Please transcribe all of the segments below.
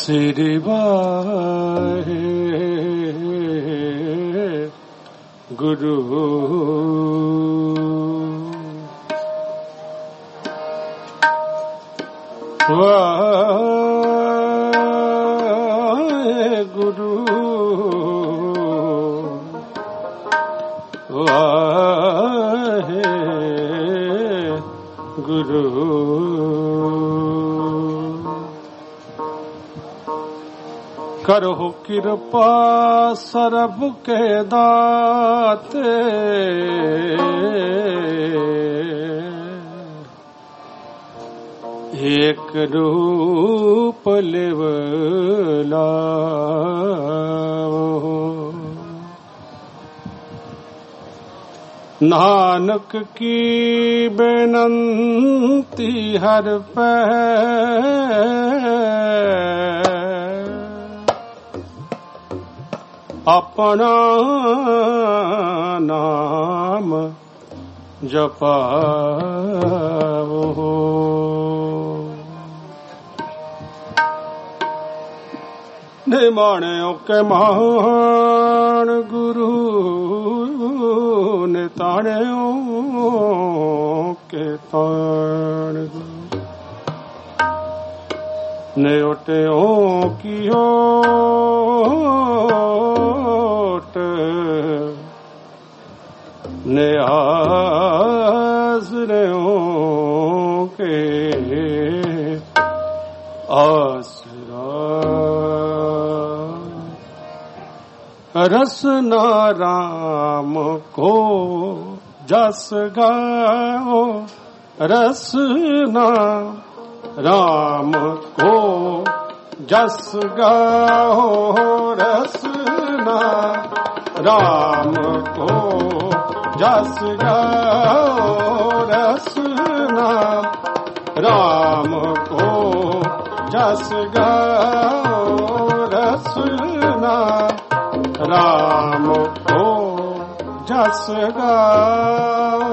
श्री वाहे गुरु वाहे गुरु वाहे गुरु करो कृपा सर्ब के दाते एक रूप लेवलाओ नानक की बेनंती हर पे अपना नाम जपाओ निमाणों के महान गुरु ने ताणों के ताण गुरु ने ओटों की ओट ने आसरों के आसरा रसना राम को जस गाओ रसना राम को जस गाओ रसना राम को जस गाओ रसना राम को जस गाओ रसना राम को जस गाओ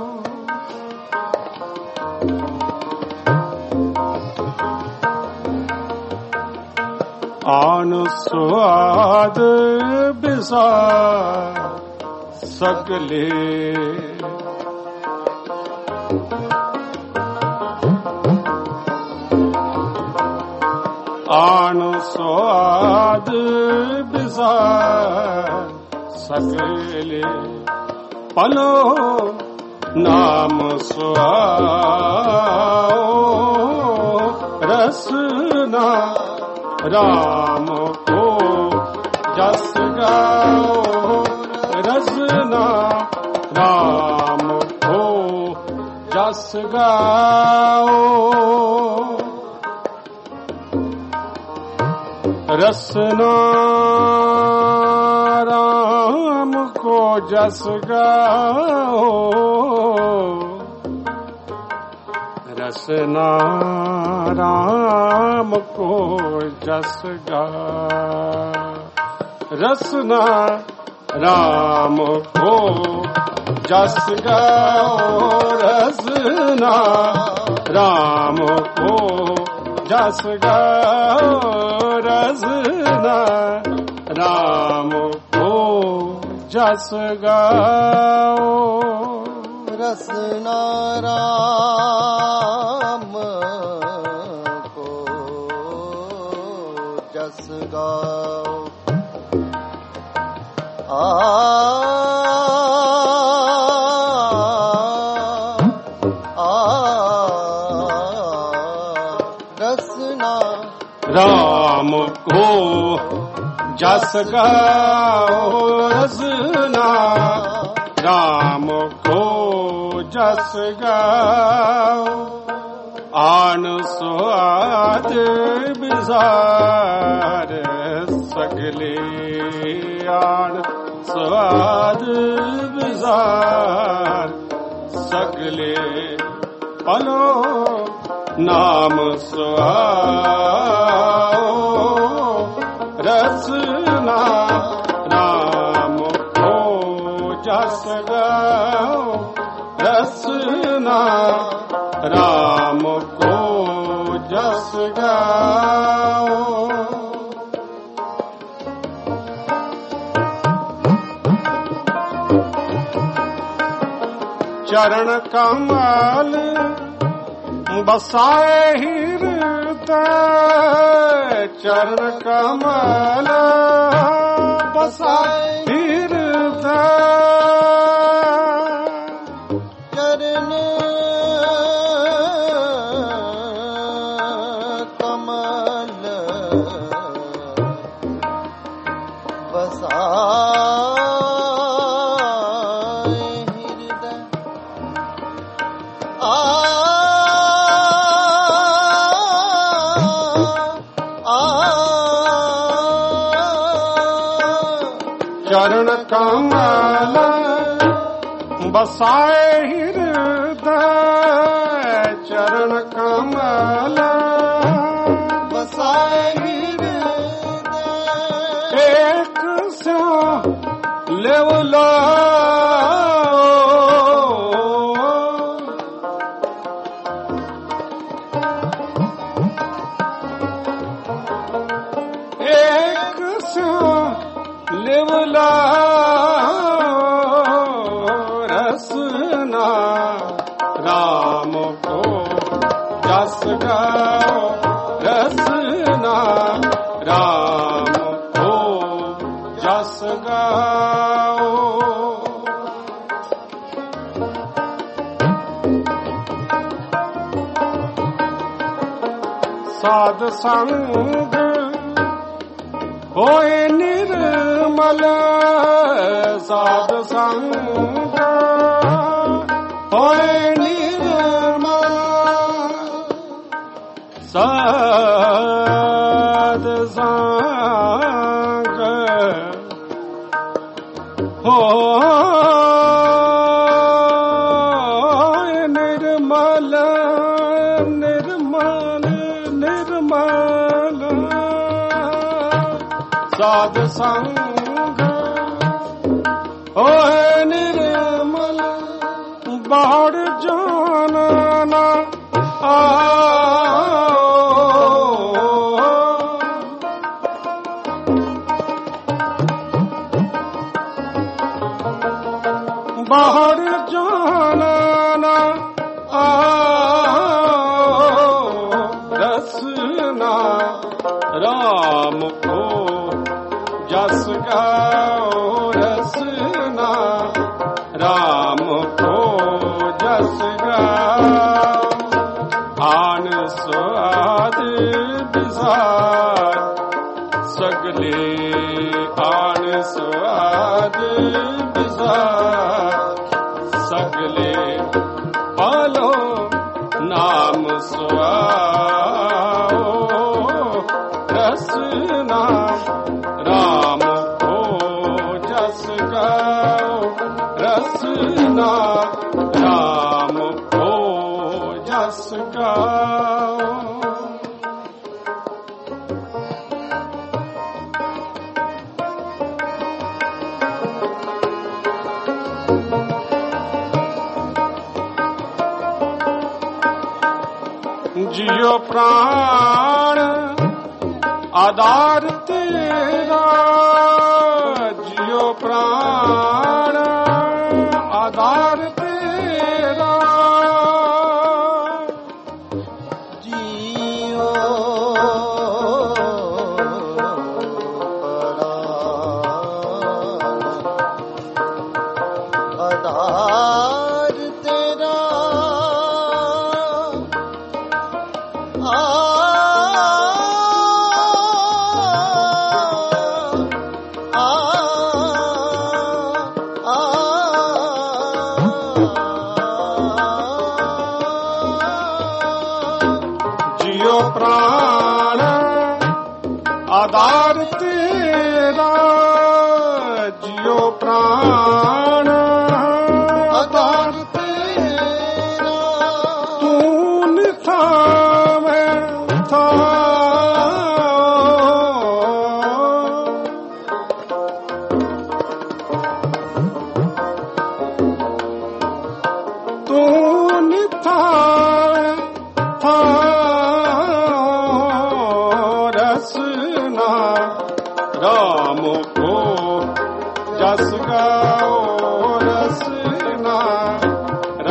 आन स्वाद बिसा सकले आन स्वाद बिसा सकले पलो नाम स्वाओ रसना राम को जस गाओ रसना राम को जस गाओ रसना राम को जस गाओ रसना राम को जस गाओ रसना राम को जस गाओ रसना राम को जस गाओ रसना राम को जस गाओ रसना राम को जस गाओ रसना राम को जस गाओ रसना राम को जस गाओ आन स्वाद बिसार सकले आन स्वाद बिसार सकले पलो नाम स्वाओ रसना राम को जस गाओ रसना राम को जस गाओ चरण कमल बसाए हृदय, चरण कमल बसाए हृदय, चरण कमल बसाए हृदय। चरण कमल बसाए हृदय, चरण कमल बसाए हृदय। एक सो लेवला एक सो लेवला रसना राम को जस गाओ, रसना राम को जस गाओ। साध संग होए निर्मल, साध संग होए निर्मल, साध संग होए निर्मल, निर्मल निर्मल, साध संग होए निर्मल, बाढ़ जानना बाहर जानना रसना राम को जस गाओ, रसना राम को जस गाओ। आन स्वाद बिसार सगले, आन स्वाद बिसार सगले, पालो नाम सुआओ, रसना राम को जस गाओ, रसना राम को जस गाओ। जियो प्राण आधार तेरा, जियो प्राण आधार तेरा, जियो प्राण आधार तेरा। जियो प्राण आधार तेरा, जियो प्राण आधार तेरा, तू निथा मैं था, तू निथा था, रसना राम को जस गाओ, रसना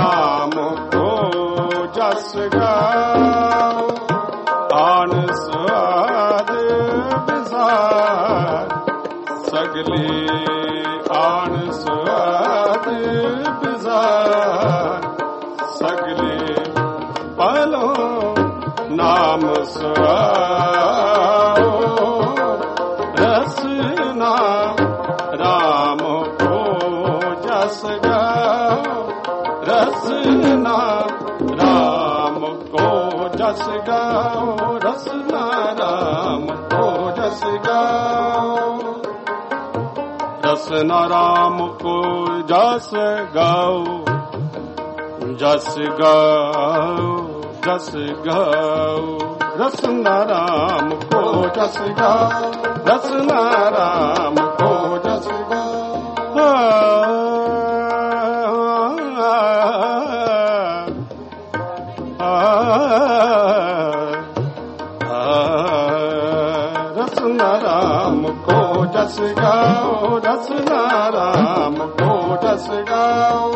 बिजार सगले पलो नाम सुहाओ रसना राम को जस गाओ रसना राम को जस गाओ रसना राम को जस गाओ रसना राम को जस गाओ जस गाओ जस गाओ रसना राम को जस गाओ रसना राम को जस गाओ रसना राम को जस गाओ रसना राम को जस गाओ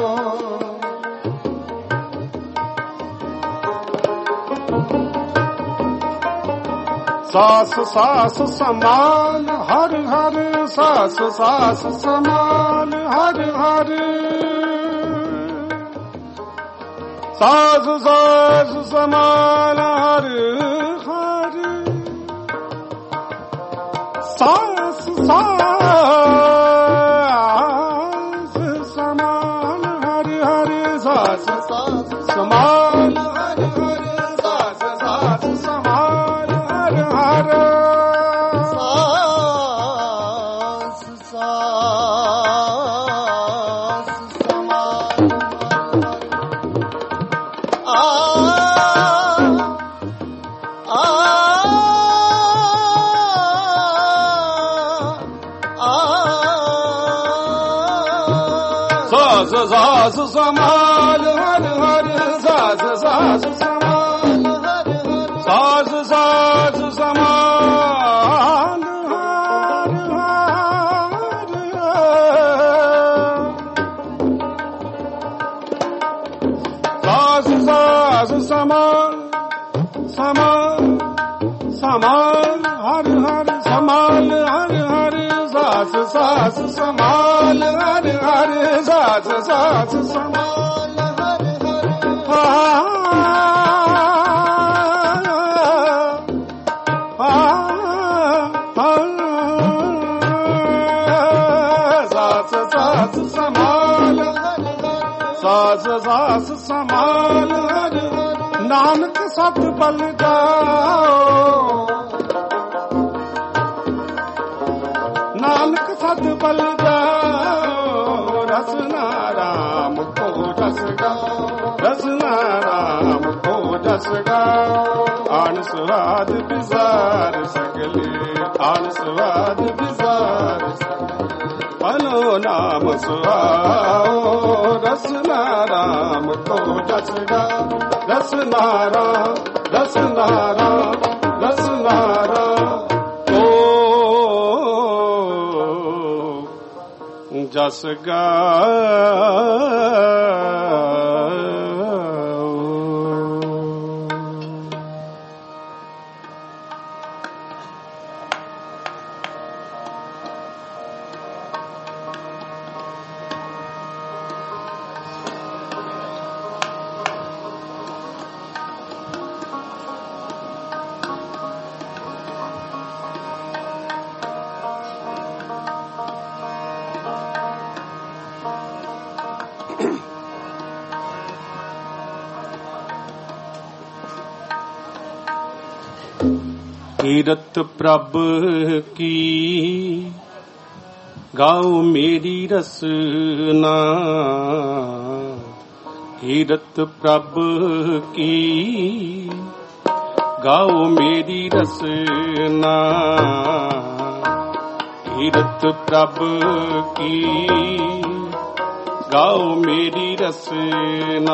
सास सास समान हर हर सास सास समान हर हर सास सास समान हर हर सास सास समान हर हर सास सास समान हर हर सास सास समान हर हर सास सास समान सास समान हर हर सास सास समान हर हर सास सास समान हर हर सास सास समान समान समान हर हर समान हर हर सास सास समान हर हर सास सास समान हर हर सास सास समान हर हर सास सास समान हर हर नानक सत बल जाओ नानक सत बल जाओ रसना राम को जस गाओ रसना राम को जस गाओ आन स्वाद बिजार सगले आन स्वाद बिजार पलो नाम सुहाओ रसना राम को जस गाओ रसना राम रसना राम रसना राम जस गाओ कीरत प्रभ की गाओ मेरी रसना कीरत प्रभ की गाओ मेरी रसना कीरत प्रभ की गाओ मेरी रसना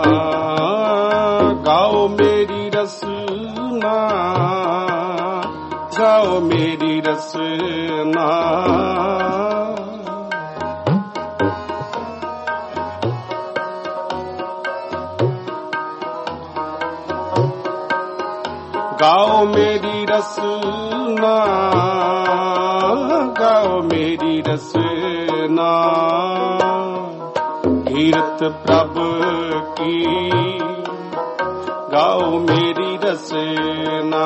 गाओ मेरी रसना गाओ मेरी रसना गाओ मेरी रसना गाओ मेरी रसना कीरत प्रभ की गाओ मेरी रसना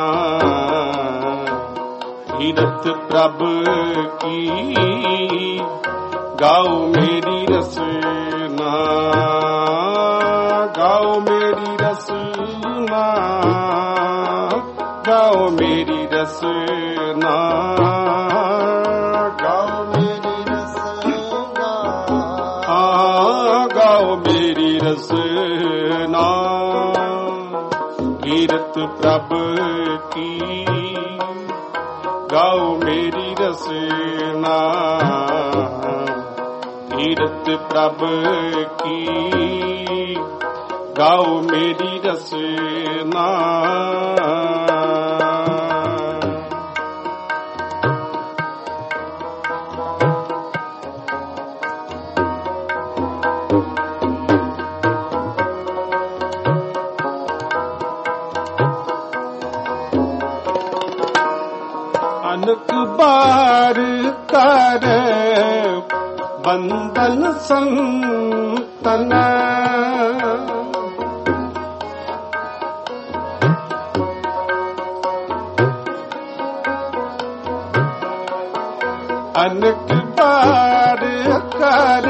कीरत प्रभ की गाओ मेरी रसना गाओ मेरी रसना गाओ मेरी रसना गाओ मेरी रसना गाओ मेरी रसना कीरत प्रभ की गाओ मेरी रसना कीरत प्रभ की गाओ मेरी रसना अनक बार कर बंदन संतन अनक बार कर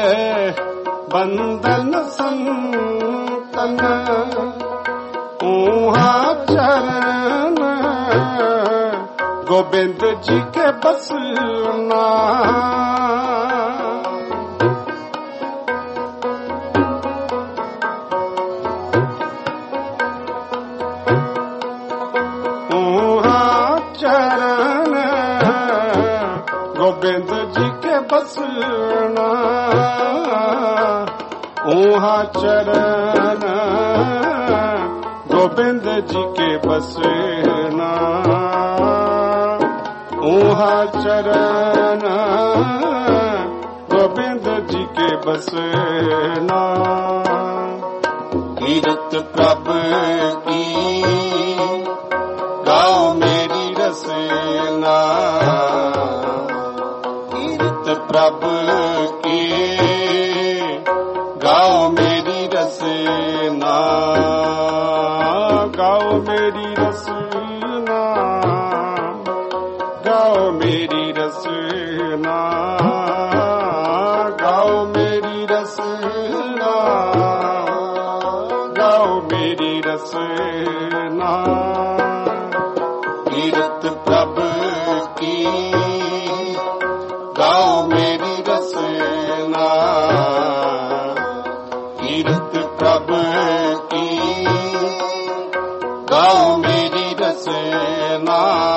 बंदन संतन ऊहा चरण गोविंद जी के बसना चरण गोविंद जी के बसना ऊहा चरण गोविंद जी के बसना ऊहा चरण गोविंद जी के बसना कीरत प्रभ की गाओ मेरी रसना कीरत प्रभ की गाओ मेरी रसना गाओ मेरी रसना गाओ मेरी रसना गाओ मेरी रसना गाओ मेरी रसना कीरत प्रभ की गाओ मेरी रसना कीरत प्रभ की गाओ मेरी रसना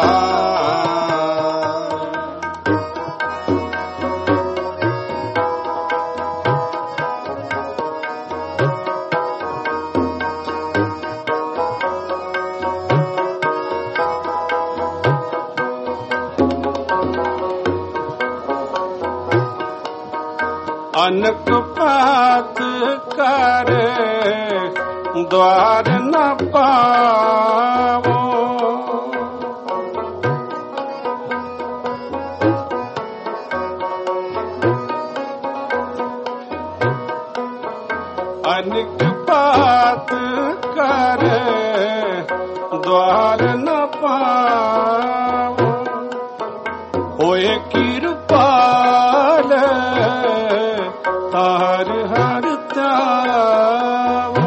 अनक पात कर द्वार न पावो अनक पात कर द्वार न पावो होए कृपाल तार हर त्यावो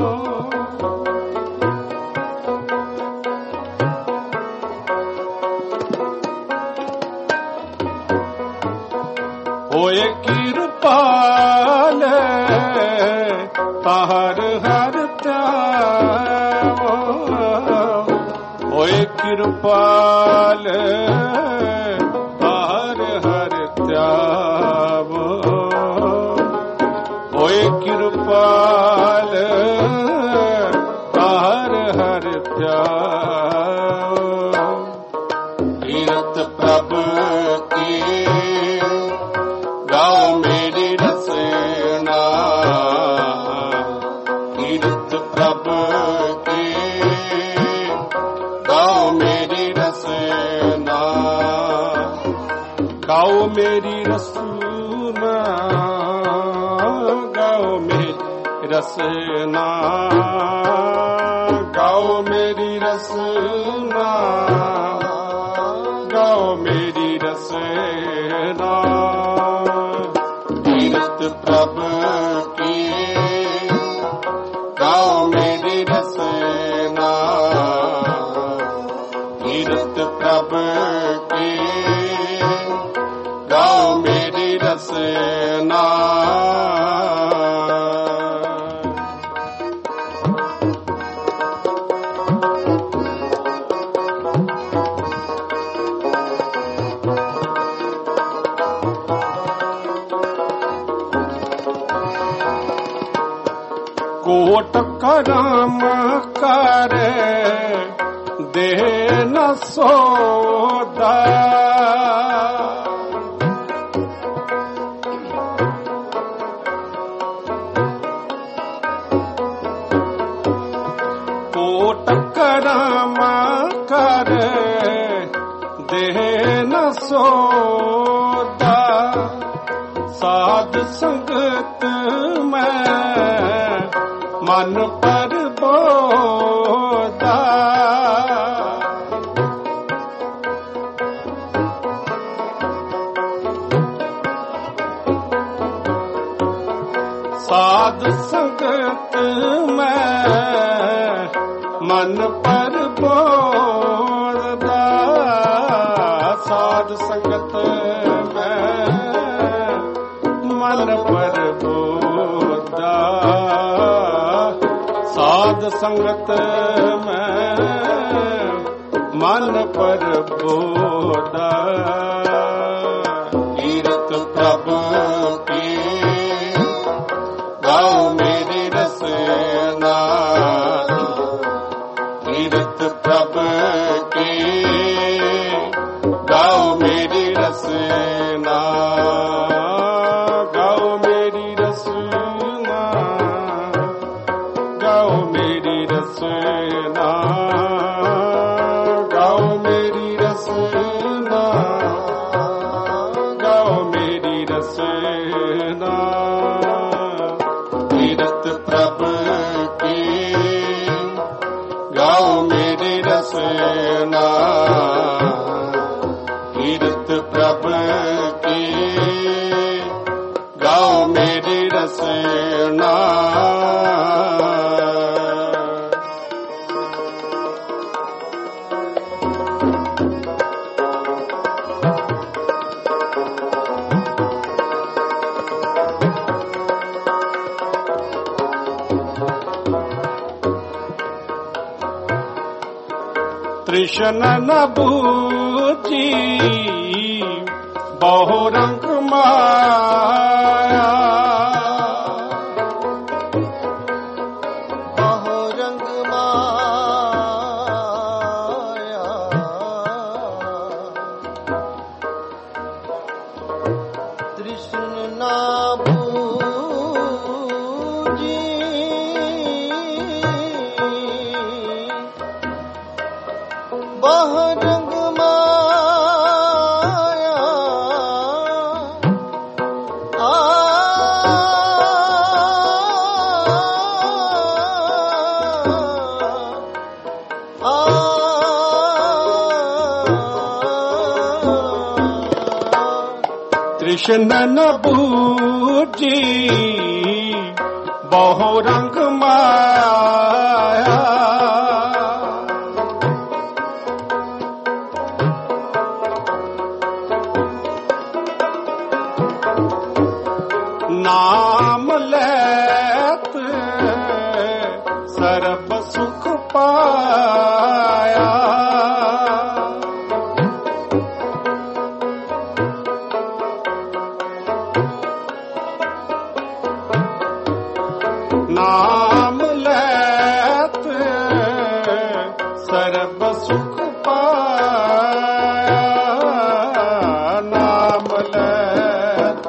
होए कृपाल तार हर त्यावो होए कृपाल तार हर त्यावो होए कृपाल तार हर त्यावो कीरत प्रभ की गाओ मेरी रसना कीरत प्रभ की गाओ मेरी रसना गाओ मेरी रसना रसना गाओ मेरी रसना गाओ मेरी रसना तीरथ प्रभु की गाओ मेरी रसना तीरथ प्रभु की गाओ मेरी रसना कोट करम करे दे न सोदा कोट करम करे दे न सोदा साध संगत में मन पर बोदा साध संगत में मन पर बोदा साध संगत में मन पर बोदा साध संगत में मन पर बोदा तीरथ प्रभु की गाओ मेरी रसना तीरथ प्रभु की गाओ मेरी रसना गाओ मेरी रसना गाओ मेरी रसना गाओ मेरी रसना गाओ मेरी रसना तीरथ प्रभु की गाओ मेरी रसना तीरथ प्रभु की गाओ मेरी रसना तृष्ण न बूझी बहु रंग माया बहु रंग माया तृष्ण ना बूझी बहु रंग माया तृष्ण न बूझी बहु रंग माया नाम लेत सर्ब सुख पाया नाम लेत सर्ब सुख पाया नाम लेत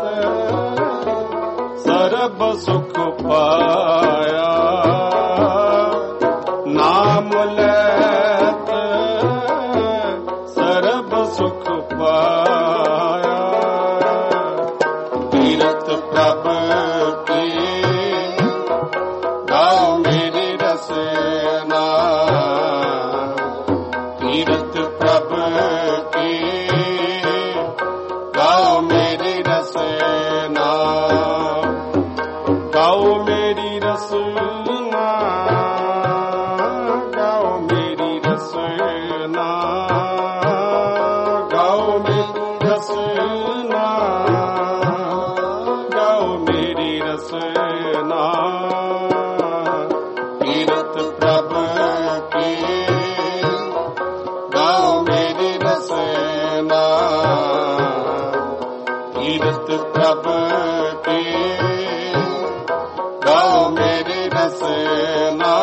सर्ब सुख पाया नाम लेत सर्ब सुख पाया तीरथ प्रभु की गाओ मेरी रसना, गाओ मेरी रसना, गाओ मेरी रसना, गाओ मेरी रसना। तीरथ प्रभ की गाओ मेरी रसना, तीरथ प्रभ की गाओ मेरी रसना।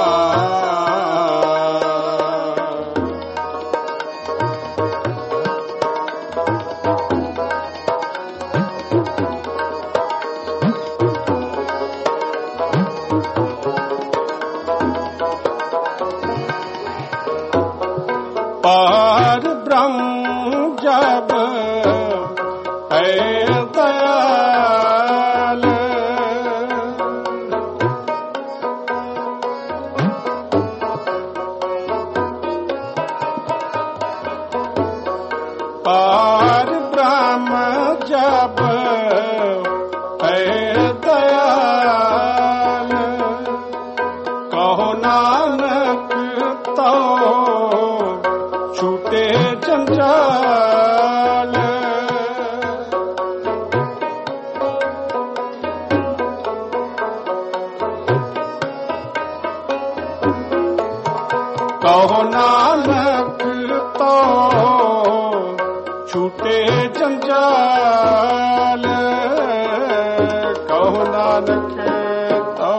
पार ब्रह्म जब है दयाल, पार ब्रह्म जब है दयाल, कहो नानक तो छूटे जंजाल। कहो नानक तो छूटे जंजाल, कहो नानक तो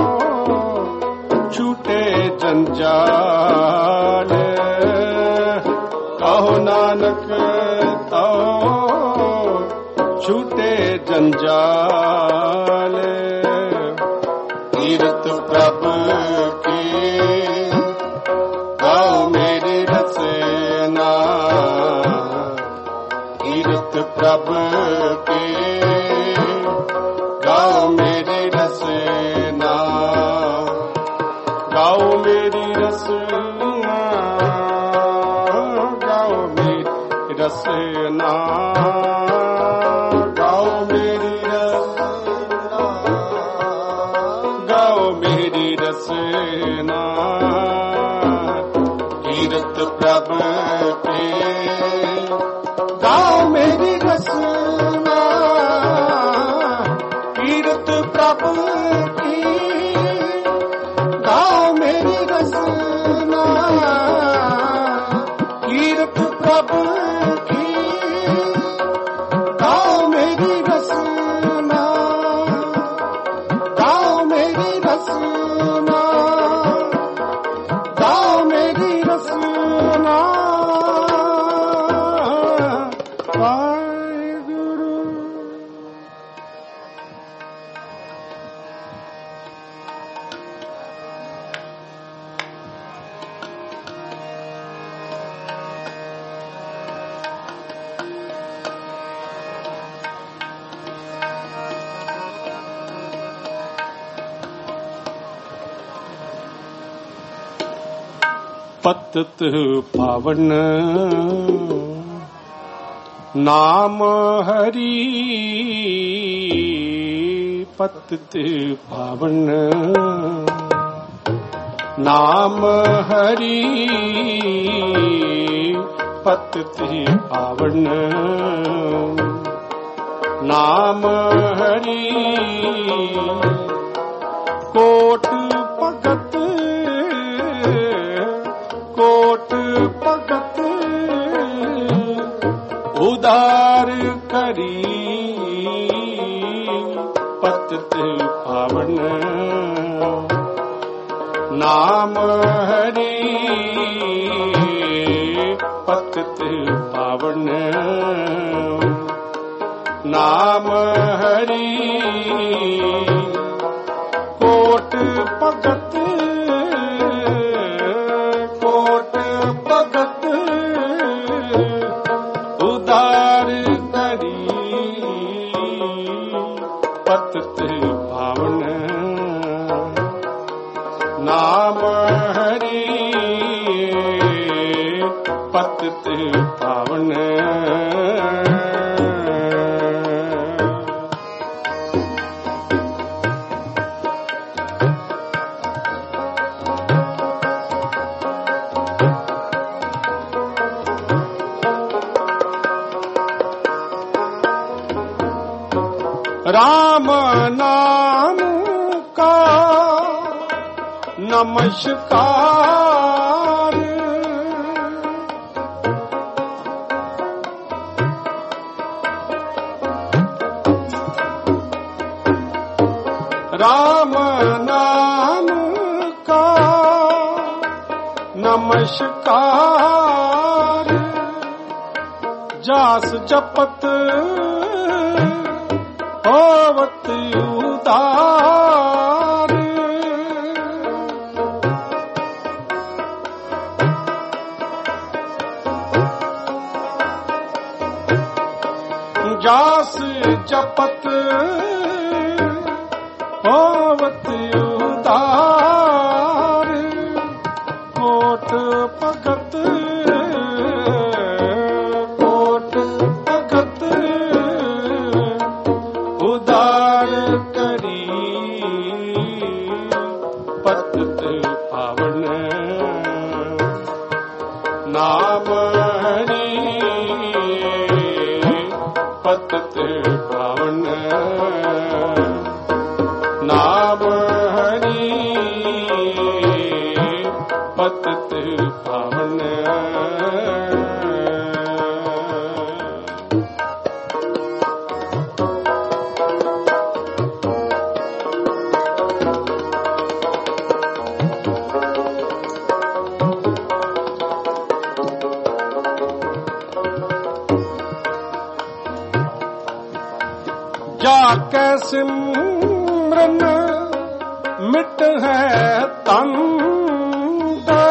छूटे जंजाल, कहो नानक तो छूटे जंजाल। तीरथ प्रभ की गाओ मेरी रसना, तीरथ प्रभ की गाओ मेरी रसना, गाओ मेरी रसना, गाओ मेरी रसना, गाओ मेरी रसना, गाओ मेरी रसना। तीरथ प्रभ के गाओ मेरी रसना, तीरथ प्रभ की गाओ मेरी रसना, तीरथ प्रभ की गाओ मेरी रसना, गाओ मेरी रसना, गाओ मेरी रसना। वाहिगुरु। पतित पावन नाम हरि, पतित पावन नाम हरि, पतित पावन नाम हरि। कोट भगत कोट भगत उदार करी, पतित पावन नाम हरि, पतित पावन नाम हरि। कोट भगत कोट भगत उदार करी, पतित पावन नाम हरि, पतित पावन। राम नाम का नमस्कार। राम नाम का नमस्कार। जास जपत होवत उदार। जास जपत होवत उदार। कोट भगत कोट भगत उदार करी। पतित पावन नाम हरि। पतित पावन नाम हरि। पतित पावन। जाके सिमरन मिट है तन का।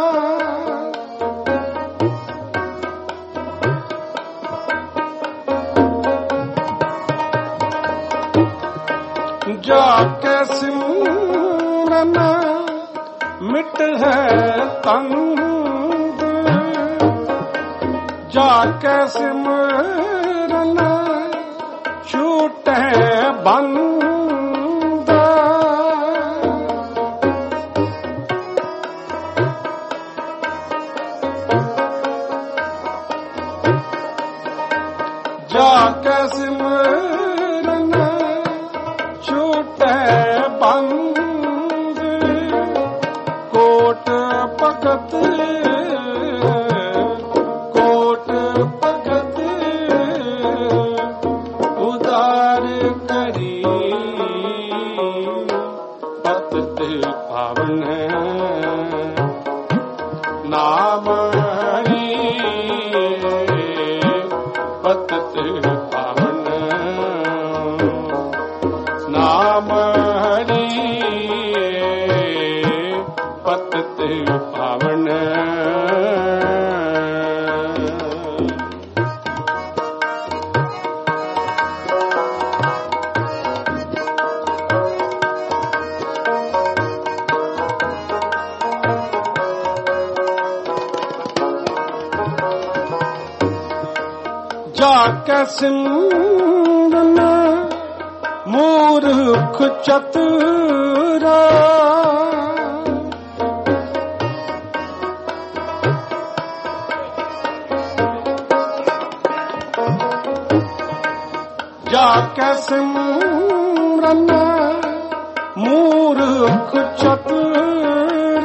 जाके सिमरन मिट है तन। जाके सिमरन छूटे बंद। जाके सिमरन छूटे बंद। कोट भगत कोट भगत उदार करी। पतित पावन नाम हरि। पतित पावन नाम हरि। पतित पावन। जाके सिमरन मूर्ख चतुरा। जाके सिमरन मूर्ख चतुर।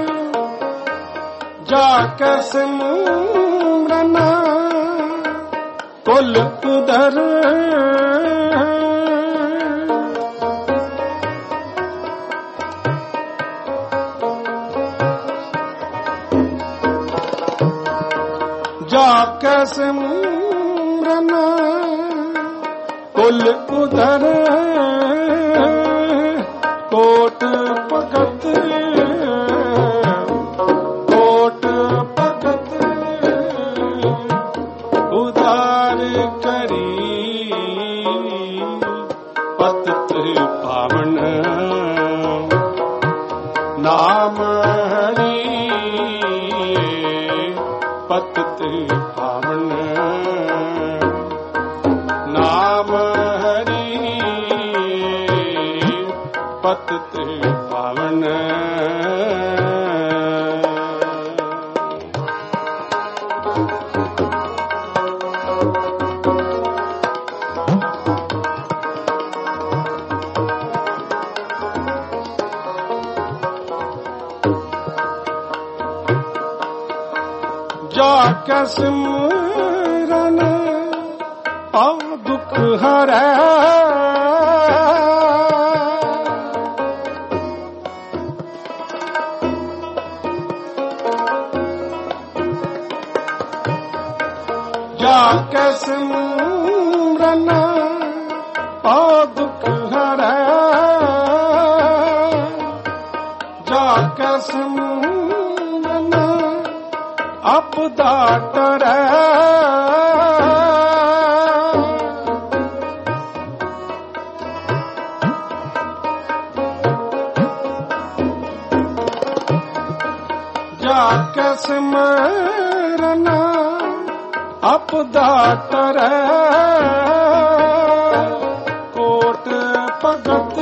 जाके सिमरन कुल उधर। जाके सिमरन कुल उधर। कोट भगत कोट भगत उदार करी। पतित पावन नाम हरि। पतित पावन नाम हरि। पतित पावन। ਕੇ ਸਿਮਰਨ ਪਉ ਦੁਖ ਹਰੈ ਜਾ ਕੇ ਸਿਮਰਨ ਪਉ ਦੁਖ ਹਰੈ ਜਾ ਕੇ ਸਿਮਰਨ ਆਪਦਾ ਟਰੈ ਜਾ ਕੇ ਸਿਮਰਨ ਆਪਦਾ ਟਰੈ ਕੋਟ ਭਗਤ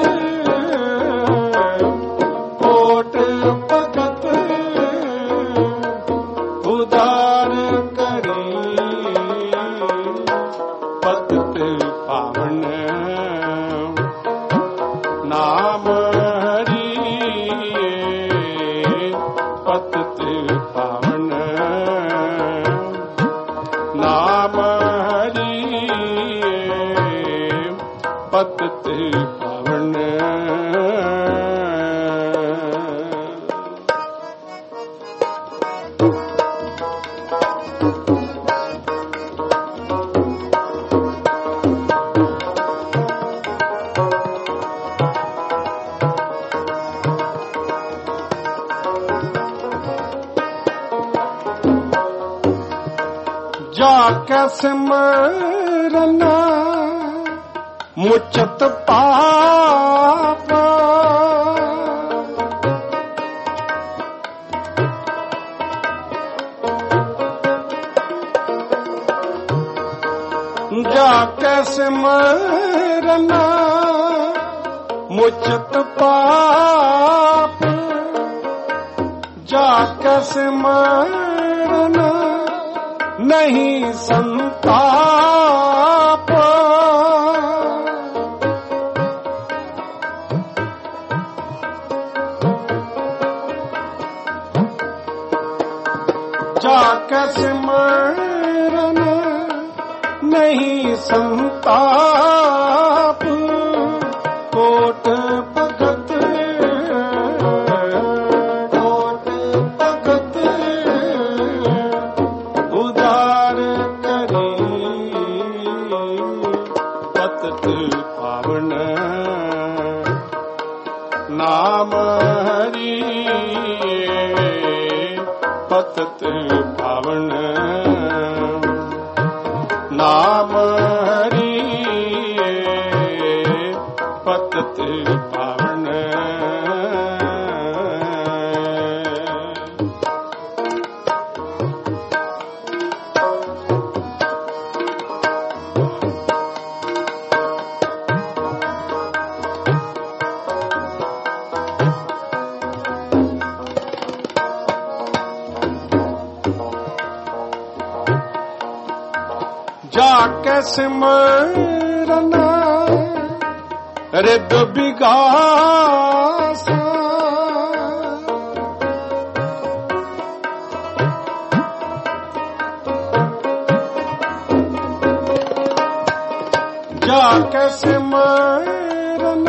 ਕੋਟ ਭਗਤ ਉਦਾਰ ਕਰੀ ਪਤਿਤ ਪਾਵਨ ਨਾਮ ਹਰੀ ਪਤਿਤ ਪਾਵਨ ਨਾਮ ਹਰੀ ਪਤਿਤ ਪਾਵਨ ਜਾ ਕੇ ਸਿਮਰਨ ਮੁਚਤ ਪਾਪ ਜਾ ਕੇ ਸਿਮਰਨ ਮੁਚਤ ਪਾਪ ਜਾ ਕੇ ਸਿਮਰਨ ਨਹੀਂ ਸੰਤਾਪ ਜਾ ਕੇ ਸਿਮਰਨ ਨਹੀਂ ਸੰਤਾਪ ਕੋਟ ਭਗਤ ਕੋਟ ਭਗਤ ਉਦਾਰ ਪਤਿਤ ਪਾਵਨ ਨਾਮ ਹਰੀ ਪਤਿਤ ਪਾਵਨ ਨਾਮ ਹਰੀ ਪਤਿਤ ਪਾਵਨ ਜਾ ਕੇ ਸਿਮਰਨ ਰਿਦ ਬਿਗਾਸ ਜਾ ਕੇ ਸਿਮਰਨ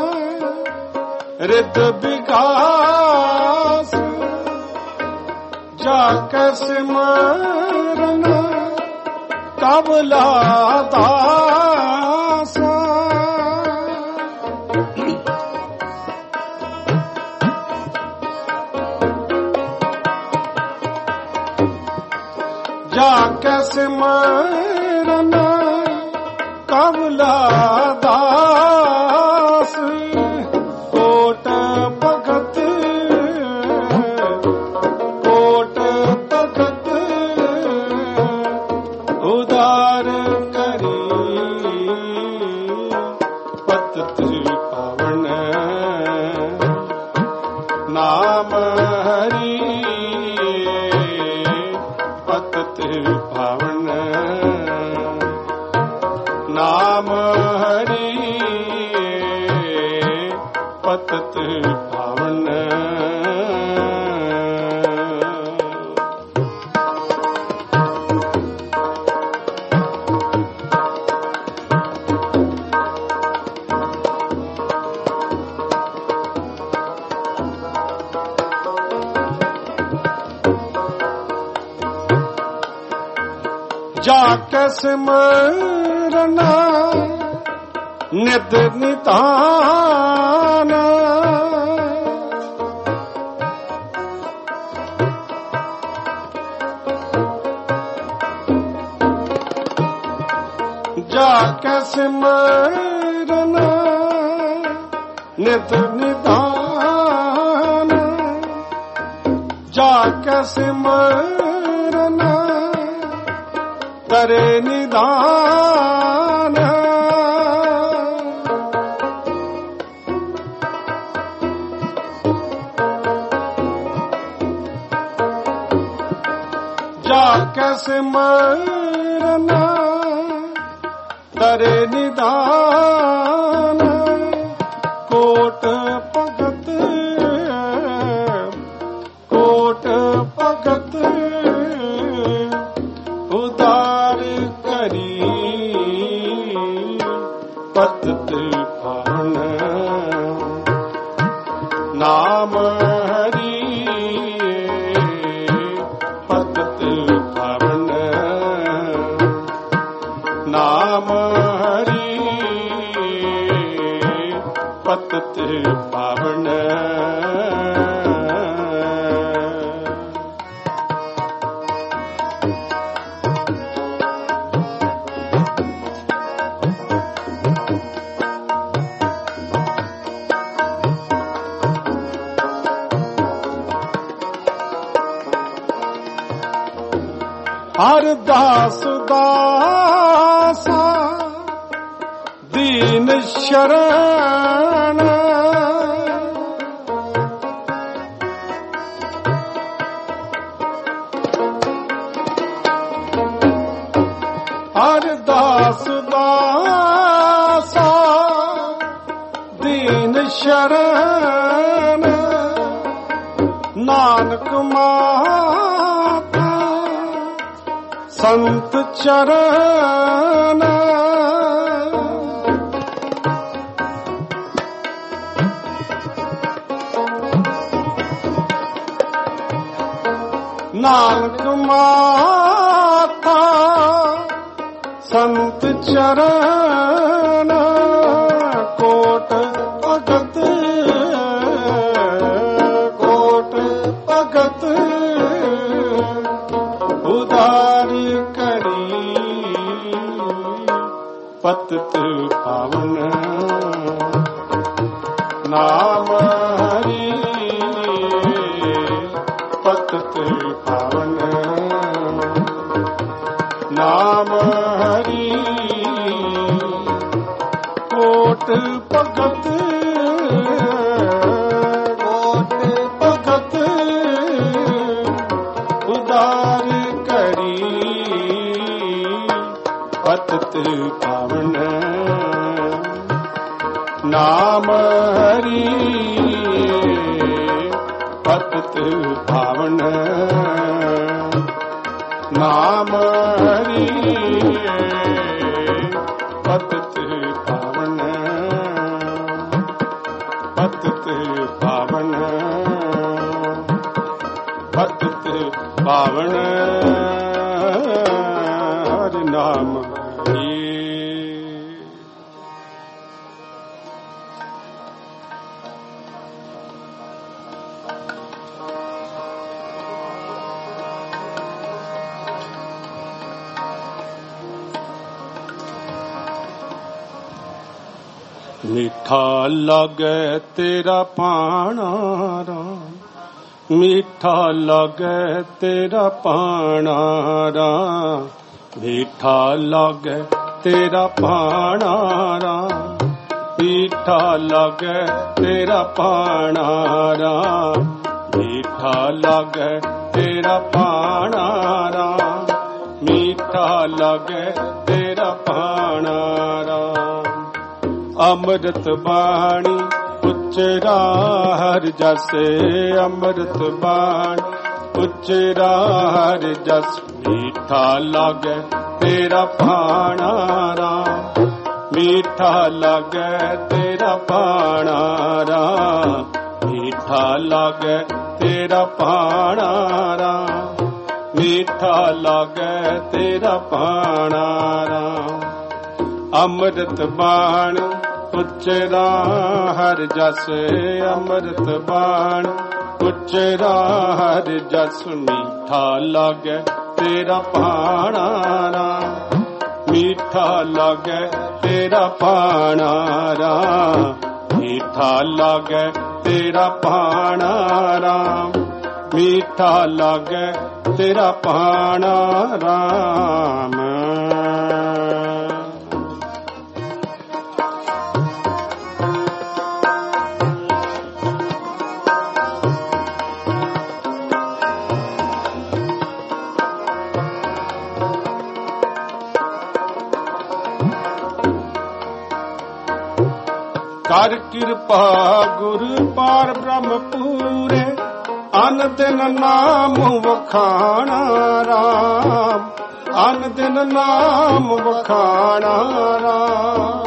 ਰਿਦ ਬਿਗਾਸ ਜਾ ਕੇ ਸਿਮਰਨ ਕਬਲਾ ਦਾਸ ਜਾ ਕੇ ਸਿਮਰਨ ਕਬਲਾ ਦਾਸ ਕੋਟ ਭਗਤ ਕੋਟ ਭਗਤ ਉਦਾਰ ਪਤਿਤ ਪਾਵਨ ਨਾਮ ਹਰੀ ਪਤਿਤ ਪਾਵਨ ਨਾਮ ਹਰੀ ਪਤਿਤ ਪਾਵਨ ਜਾ ਕੇ ਸਿਮਰਨਾ ਨਿਤ ਨਿਧਾਨ ਜਾ ਕੇ ਸਿਮਰਨਾ ਨਿਤ ਨਿਧਾਨ ਜਾ ਕੇ ਸਿਮਰਨਾ ਕਰੇ ਨਿਦਾਨ ਜਾ ਕੇ ਸਿਮਰਨਾ ਕਰੇ ਨਿਦਾਨ ਕੋਟ ਭਗਤ ਉਦਾਰ ਕਰੀ ਪਤਿਤ ਪਾਵਨ ਨਾਮ ਹਰੀ ਪਤਿਤ ਪਾਵਨ ਨਾਮ ਹਰੀ ਪਤਿਤ ਪਾਵਨ ਹਰ ਦਾਸ ਦਾਸਾ ਦੀਨ ਸ਼ਰਨ ਹਰ ਦਾਸ ਦਾਸਾ ਦੀਨ ਸ਼ਰਨ ਨਾਨਕ ਮਾਤਾ ਸੰਤ ਚਰਨ ਨਾਨਕ ਮਾਤਾ ਸੰਤ ਚਰਨ ਕੋਟ ਭਗਤ ਉਦਾਰ ਕਰੀ ਪਤਿਤ ਪਾਵਨ ਨਾਮ ਹਰੀ ਪਤਿਤ ਪਾਵਨ ਨਾਮ ਹਰੀ ਕੋਟ ਭਗਤ ਉਦਾਰ ਕਰੀ ਪਤਿਤ ਪਾਵਨ ਨਾਮ ਹਰੀ ਪਤਿਤ ਪਾਵਨ ਨਾਮ ਹਰੀ ਪਤਿਤ ਪਾਵਨ ਪਤਿਤ ਪਾਵਨ ਪਤਿਤ ਪਾਵਨ ਹਰਿ ਨਾਮ ਹਰੀ ਮਿੱਠਾ ਲਾਗੇ ਤੇਰਾ ਭਾਣਾ ਰਾਮ ਮਿੱਠਾ ਲਾਗੇ ਤੇਰਾ ਭਾਣਾ ਰਾਮ ਮਿੱਠਾ ਲਾਗੇ ਤੇਰਾ ਭਾਣਾ ਰਾਮ ਮਿੱਠਾ ਲਾਗੇ ਤੇਰਾ ਭਾਣਾ ਰਾਮ ਮਿੱਠਾ ਲਾਗੇ ਤੇਰਾ ਭਾਣਾ ਰਾਮ ਮਿੱਠਾ ਲਾਗੇ ਤੇਰਾ ਭਾਣਾ ਰਾਮ ਅੰਮ੍ਰਿਤ ਬਾਣੀ ਉਚਰਾ ਹਰਿ ਜਸੇ ਅੰਮ੍ਰਿਤ ਬਾਣੀ ਉਚਰਾ ਹਰਿ ਜਸ ਮੀਠਾ ਲਾਗੇ ਤੇਰਾ ਭਾਣਾ ਰਾਮ ਮੀਠਾ ਲਾਗੇ ਤੇਰਾ ਭਾਣਾ ਰਾਮ ਮੀਠਾ ਲਾਗੇ ਤੇਰਾ ਭਾਣਾ ਰਾਮ ਮੀਠਾ ਲਾਗੈ ਤੇਰਾ ਭਾਣਾ ਰਾਮ। ਅੰਮ੍ਰਿਤ ਬਾਣ ਉਚਰਾ ਹਰਿ ਜਸ, ਅੰਮ੍ਰਿਤ ਬਾਣ ਉਚਰਾ ਹਰਿ ਜਸ। ਮੀਠਾ ਲਾਗੈ ਤੇਰਾ ਭਾਣਾ ਰਾਮ, ਮੀਠਾ ਲਾਗੈ ਤੇਰਾ ਭਾਣਾ ਰਾਮ। ਮੀਠਾ ਲਾਗੈ ਤੇਰਾ ਭਾਣਾ ਰਾਮ, ਮੀਠਾ ਲਾਗੈ ਤੇਰਾ ਭਾਣਾ ਰਾਮ। ਕਰ ਕਿਰਪਾ ਗੁਰ ਪਾਰ ਬ੍ਰਹਮ ਪੂਰੇ, ਅਨ ਦਿਨ ਨਾਮ ਵਖਾਣਾ ਰਾਮ, ਅਨ ਦਿਨ ਨਾਮ ਵਖਾਣਾ ਰਾਮ।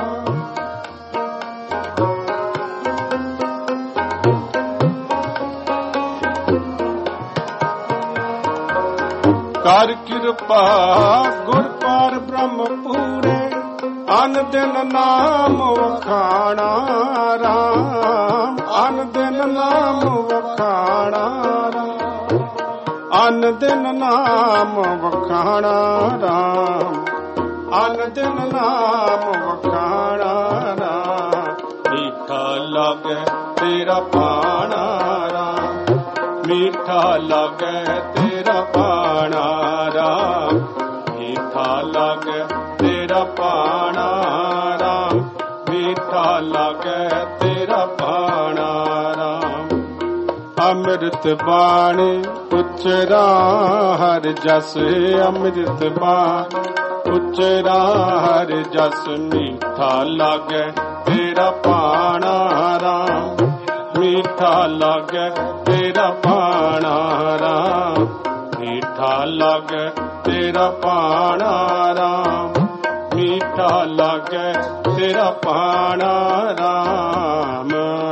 ਕਰ ਕਿਰਪਾ ਗੁਰ ਪਾਰ ਬ੍ਰਹਮ ਪੂਰੇ, ਅਨ ਦਿਨ ਨਾਮ ਵਖਾਣਾ ਰਾਮ, ਅਨ ਦਿਨ ਨਾਮ ਵਖਾਣਾ ਰਾਮ। ਅਨ ਦਿਨ ਨਾਮ ਵਖਾਣਾ ਰਾਮ, ਅਨ ਦਿਨ ਨਾਮ ਵਖਾਣਾ ਰਾਮ। ਮੀਠਾ ਲਾਗੈ ਤੇਰਾ ਭਾਣਾ ਰਾਮ, ਮੀਠਾ ਲਾਗੈ ਤੇਰਾ ਭਾਣਾ ਰਾਮ। ਮੀਠਾ ਲਾਗੈ ਤੇਰਾ ਭਾਣਾ ਰਾਮ, ਮੀਠਾ ਲਾਗੈ ਤੇਰਾ ਭਾਣਾ ਰਾਮ। ਅੰਮ੍ਰਿਤ ਬਾਣੀ ਉਚਰਾ ਹਰਿ ਜਸ, ਅੰਮ੍ਰਿਤ ਬਾਣੀ ਉਚਰਾ ਹਰਿ ਜਸ। ਮੀਠਾ ਲਾਗੈ ਤੇਰਾ ਭਾਣਾ ਰਾਮ, ਮੀਠਾ ਲਾਗੈ ਤੇਰਾ ਭਾਣਾ ਰਾਮ। ਮੀਠਾ ਲਾਗੈ ਤੇਰਾ ਭਾਣਾ ਰਾਮ, ਮੀਠਾ ਲਾਗੈ ਤੇਰਾ ਭਾਣਾ ਰਾਮ।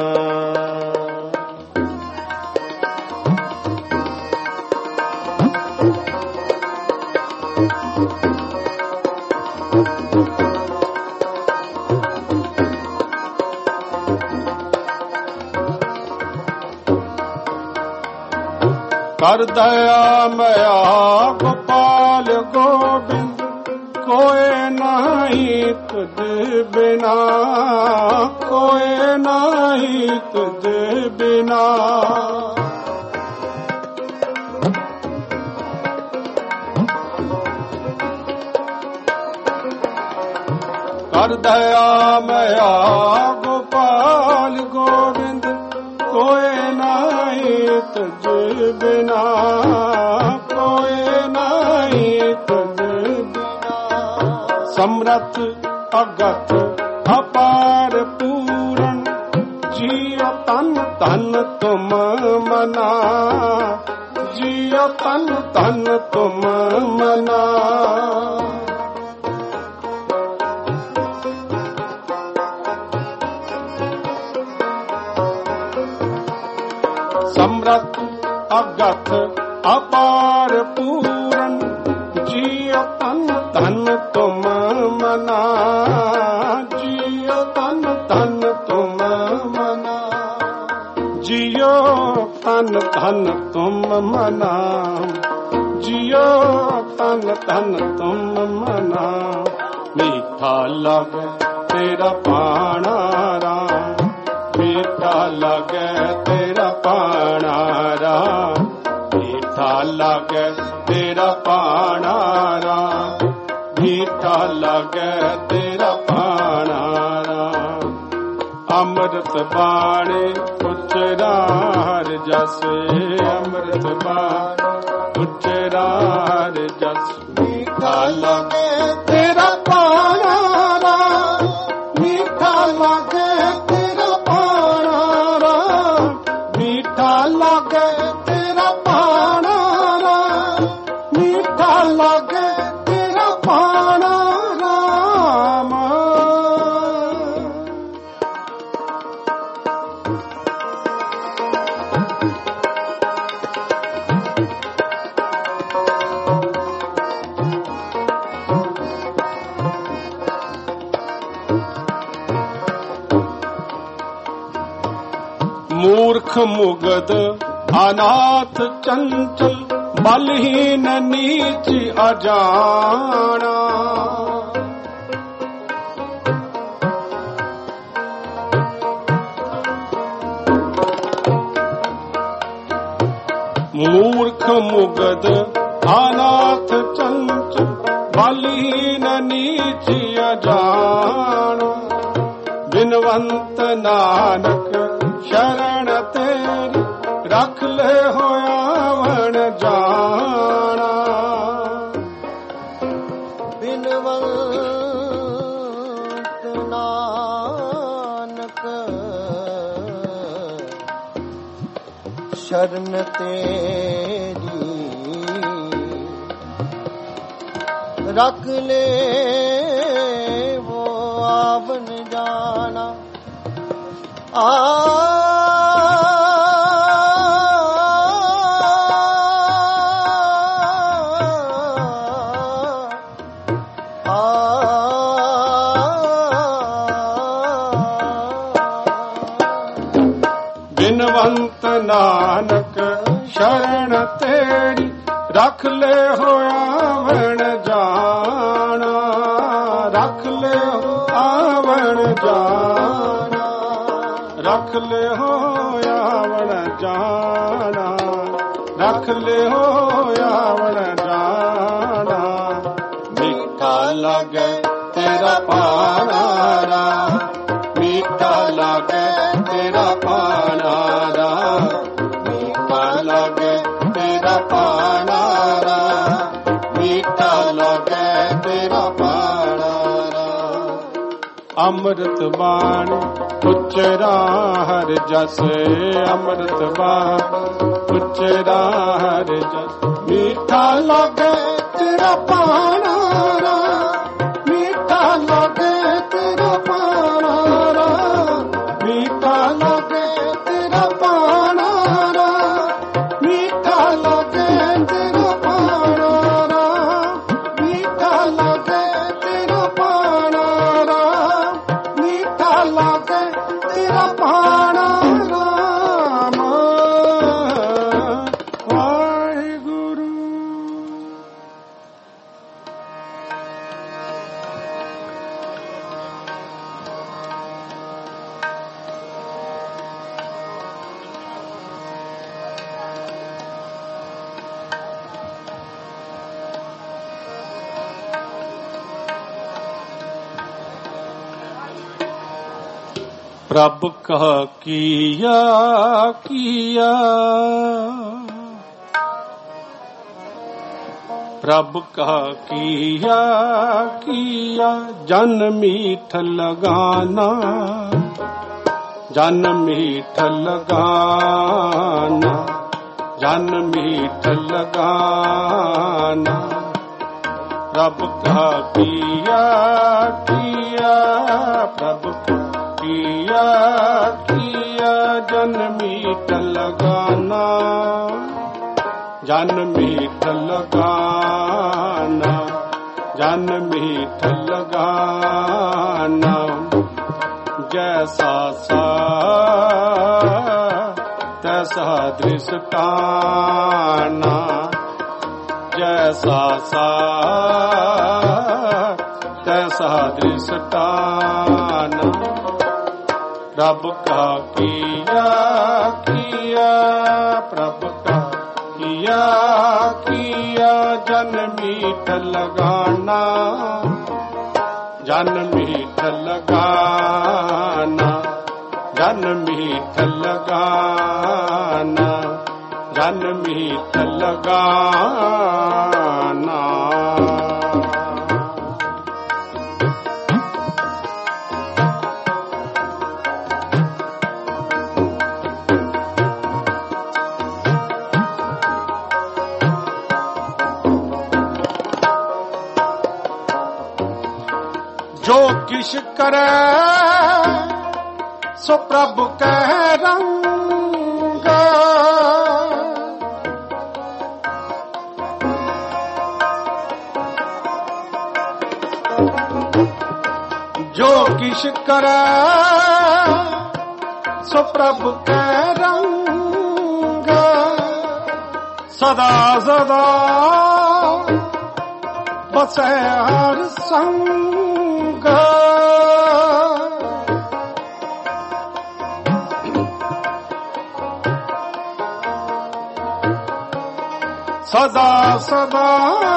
ਕਰ ਦਇਆ ਮਇਆ ਗੋਪਾਲ ਗੋਬਿੰਦ, ਕੋਇ ਨਹੀਂ ਤੁਧ ਬਿਨਾ, ਕੋਇ ਨਹੀਂ ਤੁਧ ਬਿਨਾ। ਕਰ ਦਇਆ ਮਇਆ ਗੋਪਾਲ ਗੋਬਿੰਦ, ਕੋਇ ਨਹੀਂ ਤੁਝ ਬਿਨਾ, ਕੋਇ ਨਹੀਂ ਤੁਝ ਬਿਨਾ। ਸਮਰਥ ਅਗਤ ਅਪਾਰ ਪੂਰਨ, ਜੀਉ ਤਨ ਤਨ ਤੁਮ ਮਨਾ, ਜੀਉ ਤਨ ਤਨ ਤੁਮ ਮਨਾ। ਸਮਰਥ ਅਗਤ ਅਪਾਰ ਪੂਰਨ, ਜੀਉ ਤਨ ਤਨ ਤੁਮ ਮਨਾ, ਜੀਉ ਤਨ ਤਨ ਤੁਮ ਮਨਾ। ਜੀਉ ਤਨ ਤਨ ਤੁਮ ਮਨਾ, ਜੀਉ ਤਨ ਤਨ ਤੁਮ ਮਨਾ। ਮੀਠਾ ਲਾਗੈ ਤੇਰਾ ਭਾਣਾ ਰਾਮ, ਮੀਠਾ ਲਾਗੈ ਤੇਰਾ ਭਾਣਾ ਰਾਮ। ਮੀਠਾ ਲਾਗੈ ਤੇਰਾ ਭਾਣਾ ਰਾਮ, ਮੀਠਾ ਲਾਗੈ ਤੇਰਾ ਭਾਣਾ ਰਾਮ। ਅੰਮ੍ਰਿਤ ਬਾਣੀ ਉਚਰਾ ਹਰਿ ਜਸ, ਅੰਮ੍ਰਿਤ ਬਾਣੀ ਉਚਰਾ ਹਰਿ ਜਸ। ਮੀਠਾ ਲਾਗੈ ਤੇਰਾ ਭਾਣਾ ਰਾਮ, ਮੀਠਾ ਲਾਗੈ ਤੇਰਾ ਭਾਣਾ ਰਾਮ। ਮੀਠਾ ਲਾਗੈ ਤੇਰਾ ਭਾਣਾ ਰਾਮ, ਮੀਠਾ ਲਾਗੈ ਤੇਰਾ ਭਾਣਾ ਰਾਮ। मूर्ख मुगद अनाथ चंचल बलहीन नीच अजाना। मूर्ख मुगद अनाथ चंचल बलहीन नीच अजाना। बिनवंत नानक शरण तेरी रख ले होया वण जाना। बिनवंत नानक शरण तेरी रख ले वो आवन जाना। बिनवंत नानक शरण तेरी रख ले होया वण जाना। रख ले आवण जाना। रख ले होया वण जाना। रख ले होया वण जाना। मीठा लगे तेरा पाना राम। मीठा लगे तेरा पाना राम। मीठा लगे तेरा पाना राम। मीठा लगे तेरा पाना राम। अमृत बाणी उच्चरा हर जस। अमृत बाणी उच्चरा हर जस। मीठा लगे तेरा पाना राम। मीठा लगे तेरा पाना राम। मीठा लगे तेरा पाना राम। मीठा लगे तेरा पाना राम। मीठा लगे तेरा पाना राम। मीठा लगे तेरा पाना राम। वाहिगुरु। प्रभ कह किया किया। प्रभ कह किया किया। जन मीठ लगाना। जन मीठ लगाना। जन मीठ लगाना। प्रभ कह किया किया। प्रभ किया किया। जन मीठ लगाना। जन मीठ लगाना। जन मीठ लगाना। जैसा सा तैसा दृष्टाना। जैसा सा तैसा दृष्टाना। प्रभ का किया किया। प्रभ का किया किया। जन मीठ लगाना। जन मीठ लगाना। जन मीठ लगाना। जन मीठ लगाना। जो किश करे सो प्रभु कह रंग। जो किश करे सो प्रभु कह सदा सदा बसे हर संग सदा सदा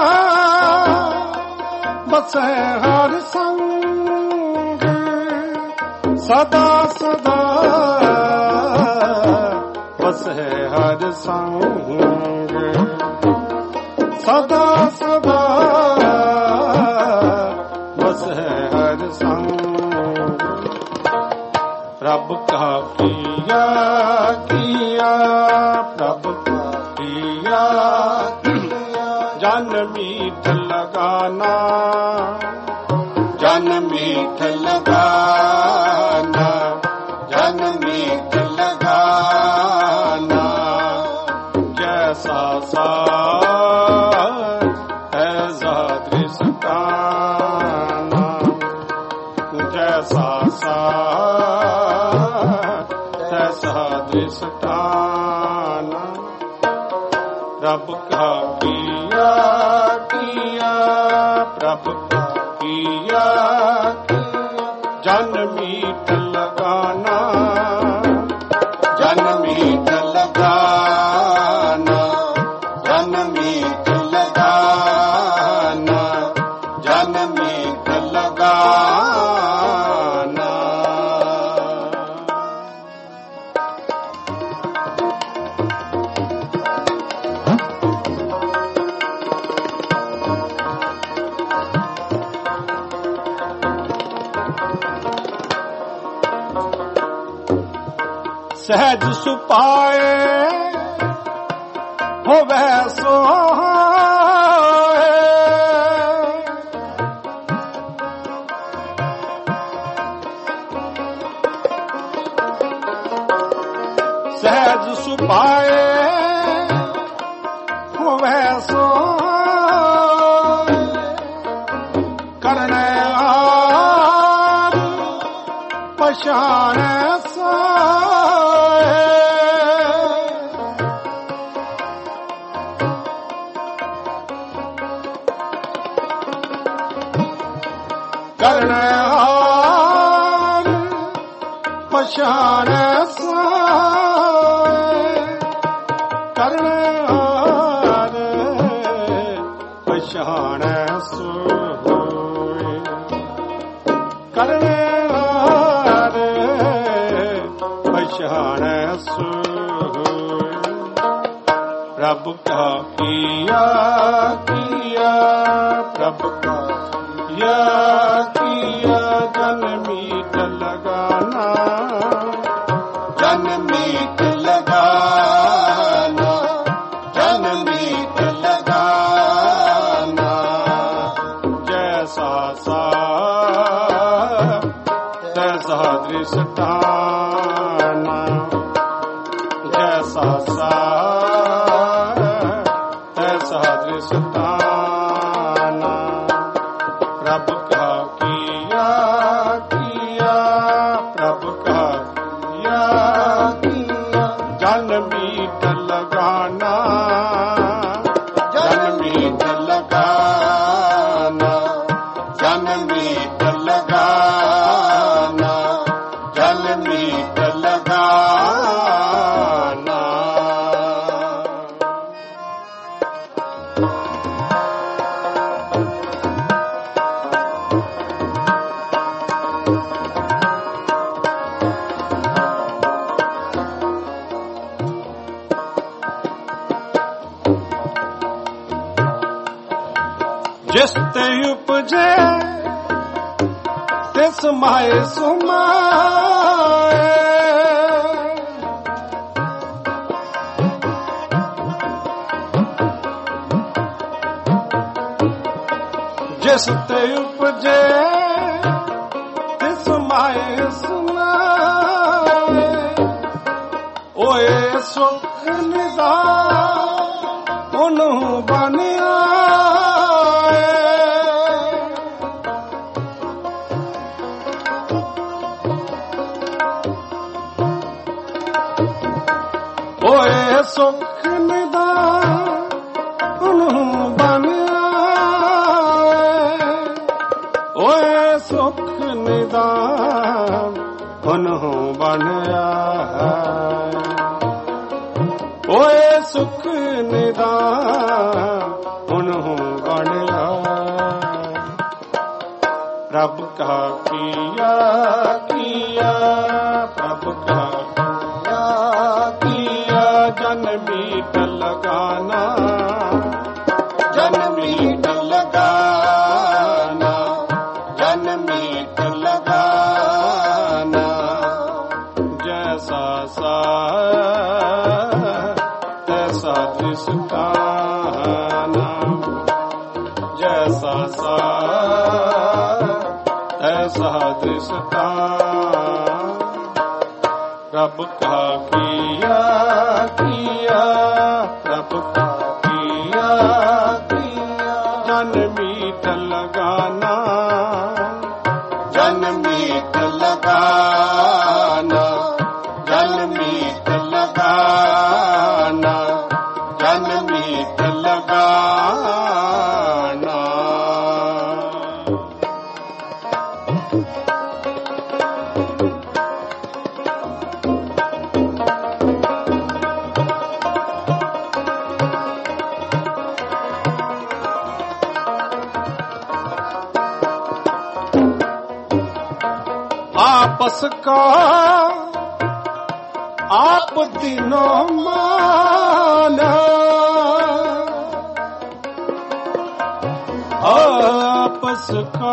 बसे हर संग सदा सदा बसे हर संग सदा सदा बसे हर संग प्रभु का किया किया प्रभु का किया जन मीठ लगाना जन मीठ लगाना जन मीठ लगाना जैसा सार ऐसा दृष्टाना जैसा सार ऐसा दृष्टाना रब का किया किया प्रभु का किया जन मीठ लगाना जन मीठ लगाना जन मीठ लगाना जन मीठ लगाना सहज सुपाए हो वह सोहाए सहज सुपाए हो वह सोहाए करने आर पशान करने हार पशान करने हार पशान करने हार पशान प्रभु का किया किया प्रभु का किया किया जन मीठ लगाना जन मीठ लगाना जन मीठ लगाना जैसा सार तैसा दृष्टाना जैसा सार तैसा दृष्टाना प्रभु का किया किया प्रभु का किया किया जन मीठ लगाना जन मीठ लगाना जन मीठ लगाना जन मीठ लगाना जिस ते उपजे तिस माए सुमाए जिस ते उपजे तिस माए सुमाए ओए सुख निदान उन्हूं बनिया ओए सुख निदान ओए सुख निदान उन्हों गणिया प्रभ का किया किया प्रभ का किया जन मीठ लगाना जन मीठ लगाना जन मीठ लगाना जैसा सा तैसा दृष्टाना जैसा सा तैसा दृष्टान रब का किया किया रब का किया किया जन मीठ लगाना जन मीठ लगाना जन मीठ लगाना जन मीठ लगाना आपस का आप दिनों माना आपस का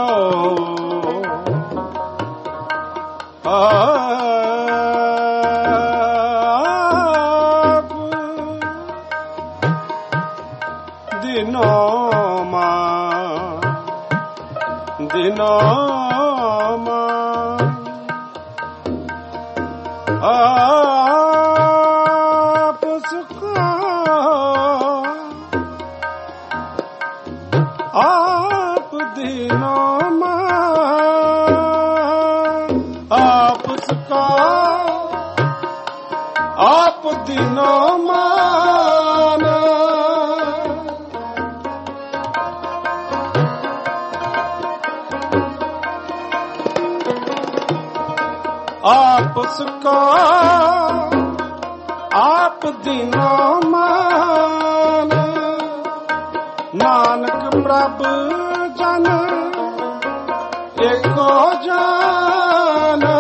आप दिनों आप सुखा आप दिनों आप सुखा आप दिनों माना आप सुखा आप दिनों माना नानक प्रभु जन एको जाना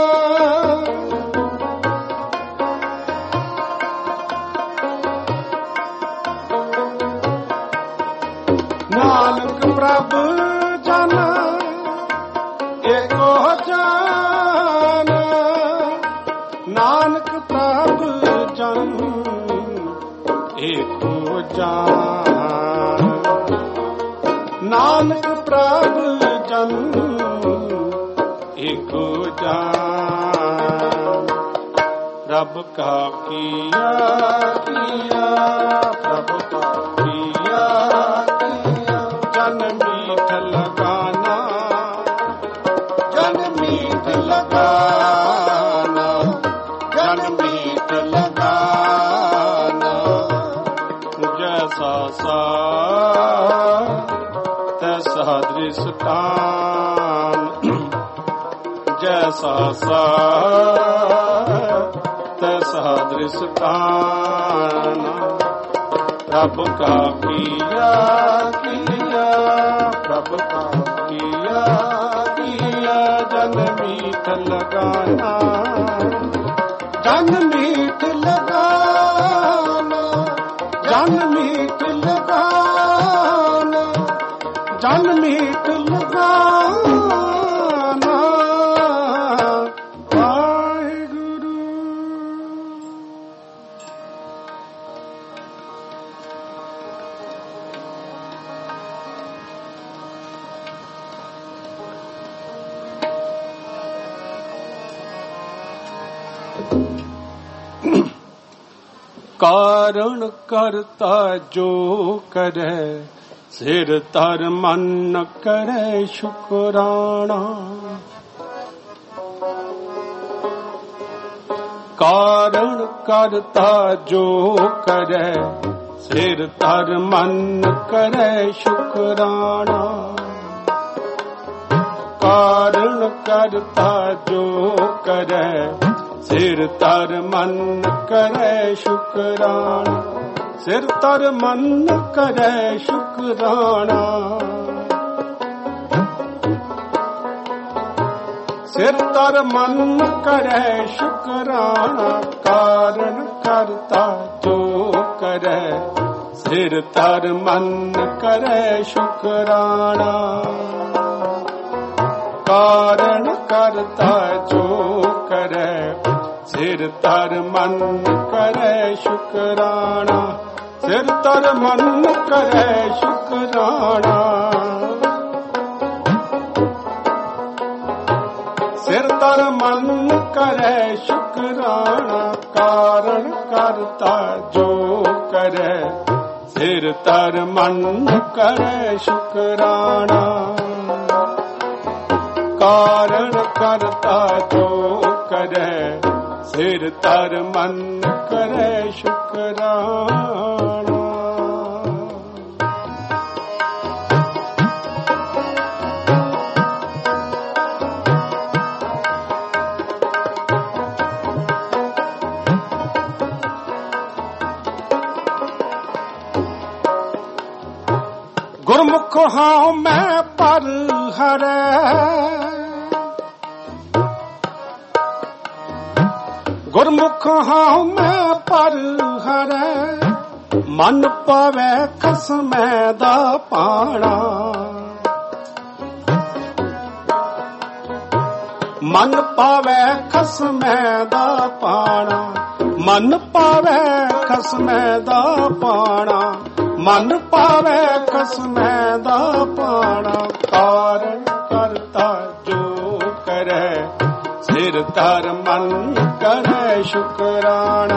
नानक प्रभु जन एको जाना नानक प्रभु जन एको जान नानक प्रभु जन एको जान रब का किया किया प्रभ का किया किया जन मीठ लगाना जन मीठ लगाना जन मीठ लगाना जैसा सा तैसा दृष्टान जैसा सा तैसा दृष्टान रब का किया किया प्रभ का किया किया जन मीठ लगाना जन मीठ लगाना जन मीठ लगाना जन मीठ लगाना वाहिगुरु कारण करता जो करे सिर तर मन करे शुक्राना कारण करता जो करे सिर तर मन करे शुक्राना कारण करता जो करे ਸਿਰ ਧਰ ਮਨ ਕਰੈ ਸ਼ੁਕਰਾਣਾ, ਸਿਰ ਧਰ ਮਨ ਕਰੈ ਸ਼ੁਕਰਾਣਾ, ਸਿਰ ਧਰ ਮਨ ਕਰੈ ਸ਼ੁਕਰਾਣਾ, ਕਾਰਨ ਕਰਤਾ ਜੋ ਕਰੈ, ਸਿਰ ਧਰ ਮਨ ਕਰੈ ਸ਼ੁਕਰਾਣਾ, ਕਾਰਨ ਕਰਤਾ ਜੋ ਕਰੈ, ਸਿਰ ਧਰ ਮਨ ਕਰੈ ਸ਼ੁਕਰਾਣਾ, ਸਿਰ ਧਰ ਮਨ ਕਰੈ ਸ਼ੁਕਰਾਣਾ, ਸਿਰ ਧਰ ਮਨ ਕਰੈ ਸ਼ੁਕਰਾਣਾ, ਕਾਰਨ ਕਰਤਾ ਜੋ ਕਰੈ, ਸਿਰ ਧਰ ਮਨ ਕਰੈ ਸ਼ੁਕਰਾਣਾ, ਕਾਰਨ ਕਰਤਾ ਜੋ ਕਰੈ, ਸਿਰ ਧਰ ਮਨ ਕਰੈ ਸ਼ੁਕਰਾਣਾ। ਗੁਰਮੁਖ ਹਾਂ ਮੈਂ ਪਰ ਹਰੈ, ਗੁਰਮੁਖ ਹਾਂ ਮੈਂ ਪਰ ਹਰੈ, ਮਨ ਪਾਵੈ ਖਸਮੈ ਦਾ ਪਾਣਾ, ਮਨ ਪਾਵੈ ਖਸਮੈ ਦਾ ਪਾਣਾ, ਮਨ ਪਾਵੈ ਖਸਮੈ ਦਾ ਪਾਣਾ, ਮਨ ਪਾਵੈ ਖਸਮੈ ਦਾ ਪਾਣਾ, ਕਾਰਨ ਕਰਤਾ ਜੋ ਕਰੈ, ਸਿਰ ਧਰ ਮਨ ਕਰੈ ਸ਼ੁਕਰਾਣਾ,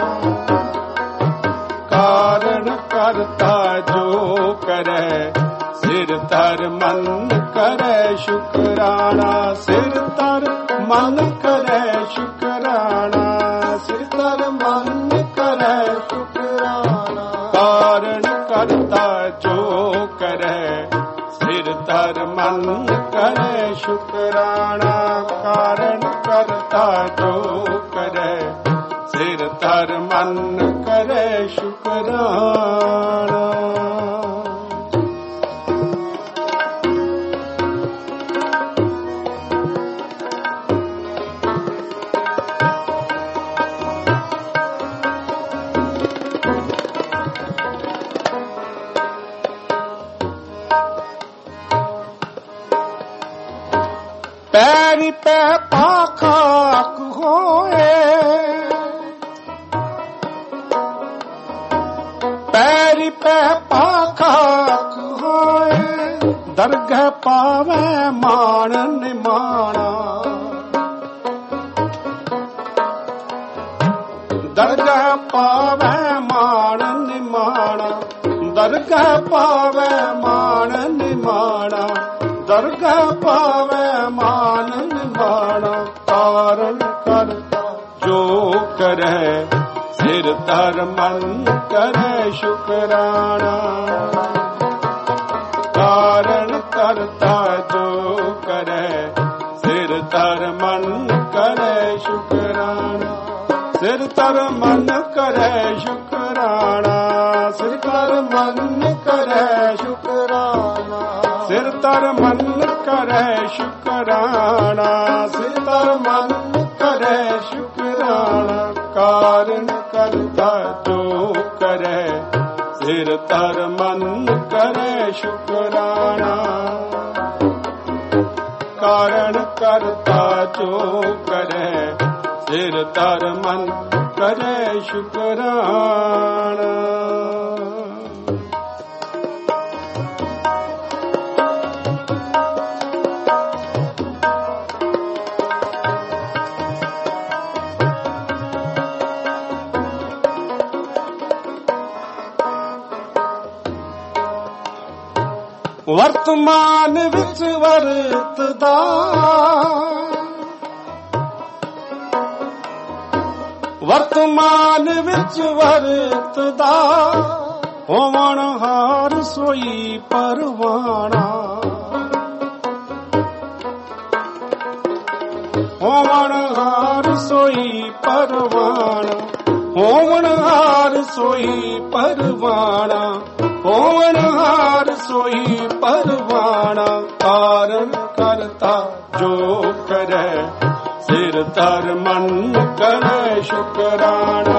ਕਾਰਨ ਕਰਤਾ ਜੋ ਕਰੈ, ਸਿਰ ਧਰ ਮਨ ਕਰੈ ਸ਼ੁਕਰਾਣਾ, ਸਿਰ ਧਰ ਮਨ ਕਰੈ ਸ਼ੁਕਰਾਣਾ, ਸਿਰ ਧਰ ਮਨ ਕਰੈ ਸ਼ੁਕਰਾਣਾ, ਕਾਰਨ ਕਰਤਾ ਜੋ ਕਰੈ, ਸਿਰ ਧਰ ਮਨ ਕਰੈ ਸ਼ੁਕਰਾਣਾ, ਕਾਰਨ ਕਰਤਾ ਜੋ ਕਰੈ, ਸਿਰ ਧਰ ਮਨ ਕਰੈ ਸ਼ੁਕਰਾਣਾ। ਪੈਰੀ ਪੈ ਪਾਖਾਕ ਹੋਏ, ਪੈਰੀ ਪੈ ਪਾਖਾਕ ਹੋਏ, ਦਰਗਹਿ ਪਾਵੈ ਮਾਣ ਨਿਮਾਣਾ, ਦਰਗਹਿ ਪਾਵੈ ਮਾਣ ਨਿਮਾਣਾ, ਦਰਗਹਿ ਪਾਵੈ ਮਾਣ ਨਿਮਾਣਾ, ਦਰਗਹਿ ਪਾਵੈ ਮਾਨ ਨਿਮਾਣਾ, ਕਾਰਨ ਕਰਤਾ ਜੋ ਕਰੈ, ਸਿਰ ਧਰ ਮਨ ਕਰੈ ਸ਼ੁਕਰਾਣਾ, ਕਾਰਨ ਕਰਤਾ ਜੋ ਕਰੈ, ਸਿਰ ਧਰ ਮਨ ਕਰੈ ਸ਼ੁਕਰਾਣਾ, ਸਿਰ ਧਰ ਮਨ ਕਰੈ ਸ਼ੁਕਰਾਣਾ, ਸਿਰ ਧਰ ਮਨ ਕਰੈ ਸ਼ੁਕਰਾਣਾ, ਸਿਰ ਧਰ ਮਨ ਕਰੈ ਸ਼ੁਕਰਾਣਾ, ਸਿਰ ਧਰ ਮਨ ਕਰੈ ਸ਼ੁਕਰਾਣਾ, ਕਾਰਨ ਕਰਤਾ ਜੋ ਕਰੈ, ਸਿਰ ਧਰ ਮਨ ਕਰੈ ਸ਼ੁਕਰਾਣਾ, ਕਾਰਨ ਕਰਤਾ ਜੋ ਕਰੈ, ਸਿਰ ਧਰ ਮਨ ਕਰੈ ਸ਼ੁਕਰਾਣਾ। ਵਰਤਮਾਨ ਵਿੱਚ ਵਰਤਦਾ, ਵਰਤਮਾਨ ਵਿੱਚ ਵਰਤਦਾ, ਹੋਵਣ ਹਾਰ ਸੋਈ ਪਰਵਾਣਾ, ਹੋਵਣਹਾਰ ਸੋਈ ਪਰਵਾਣਾ, ਹੋਵਣਹਾਰ ਸੋਈ ਪਰਵਾਣਾ, ਹੋਵਣਹਾਰ ਸੋਈ ਪਰਵਾਣਾ। ਕਾਰਨ ਕਰਤਾ ਜੋ ਕਰੈ, ਸਿਰ ਧਰ ਮਨ ਕਰੈ ਸ਼ੁਕਰਾਣਾ।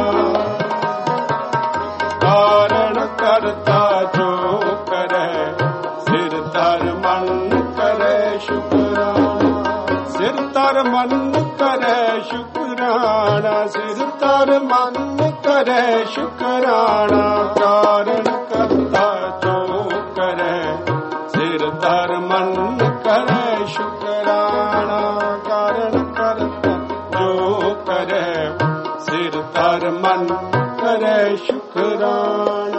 ਕਾਰਨ ਕਰਤਾ ਜੋ ਕਰੈ, ਸਿਰ ਧਰ ਮਨ ਕਰੈ ਸ਼ੁਕਰਾਣਾ। ਸਿਰ ਧਰ ਮਨ ਕਰੈ ਸ਼ੁਕਰਾਣਾ, ਸਿਰ ਧਰ ਮਨ ਕਰੈ ਸ਼ੁਕਰਾਣਾ। ਕਾਰਨ ਕਰਤਾ ਜੋ ਕਰੈ, ਸਿਰ ਧਰ ਮਨ ਕਰੈ ਸ਼ੁਕਰਾਣਾ। ਕਾਰਨ ਕਰਤਾ ਜੋ ਕਰੈ, ਸਿਰ ਧਰ ਮਨ ਕਰੈ ਸ਼ੁਕਰਾਣਾ।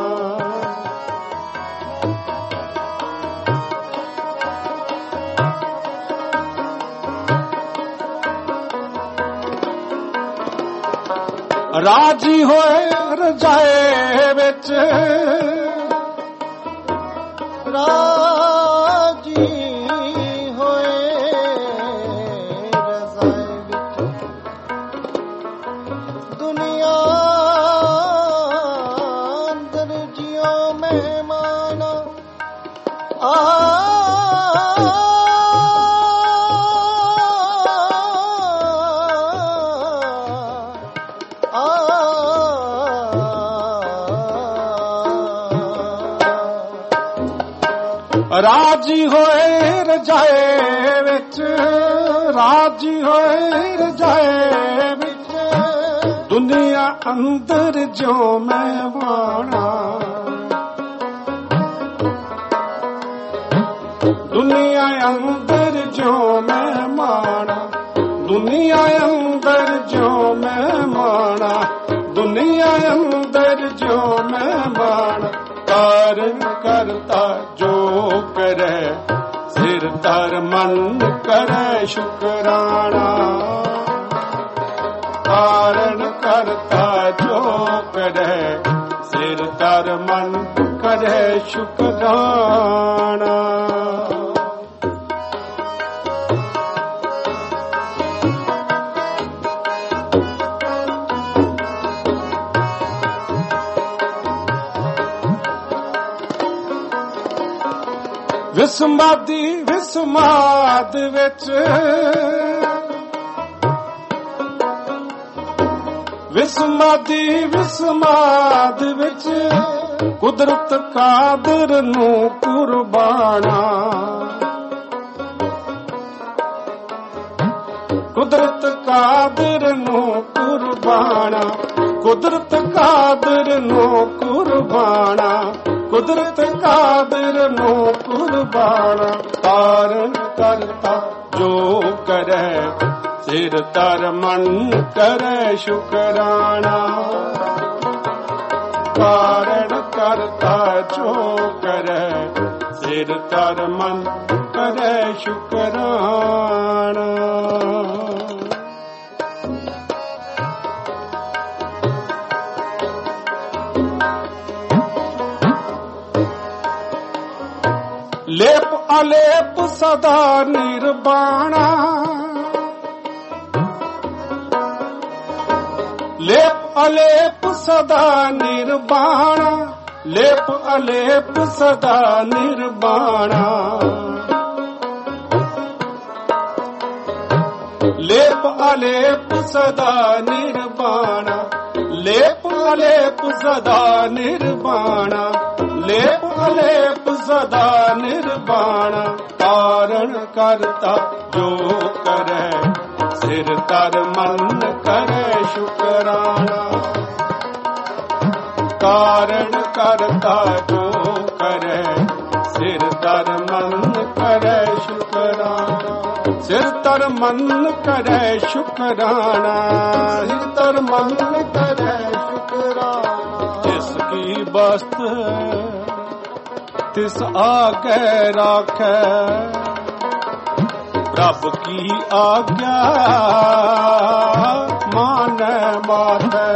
ਰਾਜੀ ਹੋਏ ਰਜਾਏ ਵਿੱਚ, ਰਾਜੀ ਹੋਏ ਰਜ਼ਾਏ ਵਿੱਚ, ਦੁਨੀਆ ਅੰਦਰ ਜਿਉ ਮਹਿਮਾਨਾ। ਰਾਜੀ ਹੋਏ ਰਜਾਏ ਵਿੱਚ, ਰਾਜੀ ਹੋਏ ਰਜਾਏ ਵਿੱਚ, ਦੁਨੀਆ ਅੰਦਰ ਜੋ ਮਹਿਮਾਨਾ। ਦੁਨੀਆ ਅੰਦਰ ਜੋ ਮਹਿਮਾਨਾ, ਦੁਨੀਆ ਅੰਦਰ ਜੋ ਮਹਿਮਾਨਾ, ਦੁਨੀਆ ਅੰਦਰ ਜੋ ਮਹਿਮਾਨਾ। ਕਾਰਨ ਕਰਤਾ ਜੋ ਕਰੈ, ਸਿਰ ਧਰ ਮਨ ਕਰੈ ਸ਼ੁਕਰਾਣਾ। ਕਾਰਨ ਕਰਤਾ ਜੋ ਕਰੈ, ਸਿਰ ਧਰ ਮਨ ਕਰੈ ਸ਼ੁਕਰਾਣਾ। ਵਿਸਮਾਦੀ ਵਿਸਮਾਦ ਵਿੱਚ, ਵਿਸਮਾਦੀ ਵਿਸਮਾਦ ਵਿੱਚ, ਕੁਦਰਤ ਕਾਦਰ ਨੂੰ ਕੁਰਬਾਨਾ। ਕੁਦਰਤ ਕਾਦਰ ਨੂੰ ਕੁਰਬਾਨਾ, ਕੁਦਰਤ ਕਾਦਰ ਨੂੰ ਕੁਰਬਾਨਾ, ਕੁਦਰਤ ਕਾਦਰ ਨੂੰ ਕੁਰਬਾਨਾ। ਕਾਰਨ ਕਰਤਾ ਜੋ ਕਰੈ, ਸਿਰ ਧਰ ਮਨ ਕਰੈ ਸ਼ੁਕਰਾਣਾ। ਕਾਰਨ ਕਰਤਾ ਜੋ ਕਰੈ, ਸਿਰ ਧਰ ਮਨ ਕਰੈ ਸ਼ੁਕਰਾਣਾ। ਲੇਪ ਅਲੇਪ ਸਦਾ ਨਿਰਬਾਣਾ, ਲੇਪ ਅਲੇਪ ਸਦਾ ਨਿਰਬਾਣਾ, ਲੇਪ ਅਲੇਪ ਸਦਾ ਨਿਰਬਾਣਾ। ਲੇਪ ਅਲੇਪ ਸਦਾ ਨਿਰਬਾਣਾ, ਲੇਪ ਅਲੇਪ ਸਦਾ ਨਿਰਬਾਣਾ, ਲੇਪ ਅਲੇਪ ਸਦਾ ਨਿਰਬਾਣਾ। ਕਾਰਨ ਕਰਤਾ ਜੋ ਕਰੈ, ਸਿਰ ਧਰ ਮਨ ਕਰੈ ਸ਼ੁਕਰਾਣਾ। ਕਾਰਨ ਕਰਤਾ ਜੋ ਕਰੈ, ਸਿਰ ਧਰ ਮਨ ਕਰੈ ਸ਼ੁਕਰਾਣਾ। ਸਿਰ ਧਰ ਮਨ ਕਰੈ ਸ਼ੁਕਰਾਣਾ, ਸਿਰ ਧਰ ਮਨ ਕਰੈ ਸ਼ੁਕਰਾਣਾ। ਜਿਸ ਕੀ ਬਸਤ ਤਿਸ ਆਗੇ ਰਾਖੈ, ਪ੍ਰਭ ਕੀ ਆਗਿਆ ਮਾਨੈ ਮਾਥੈ।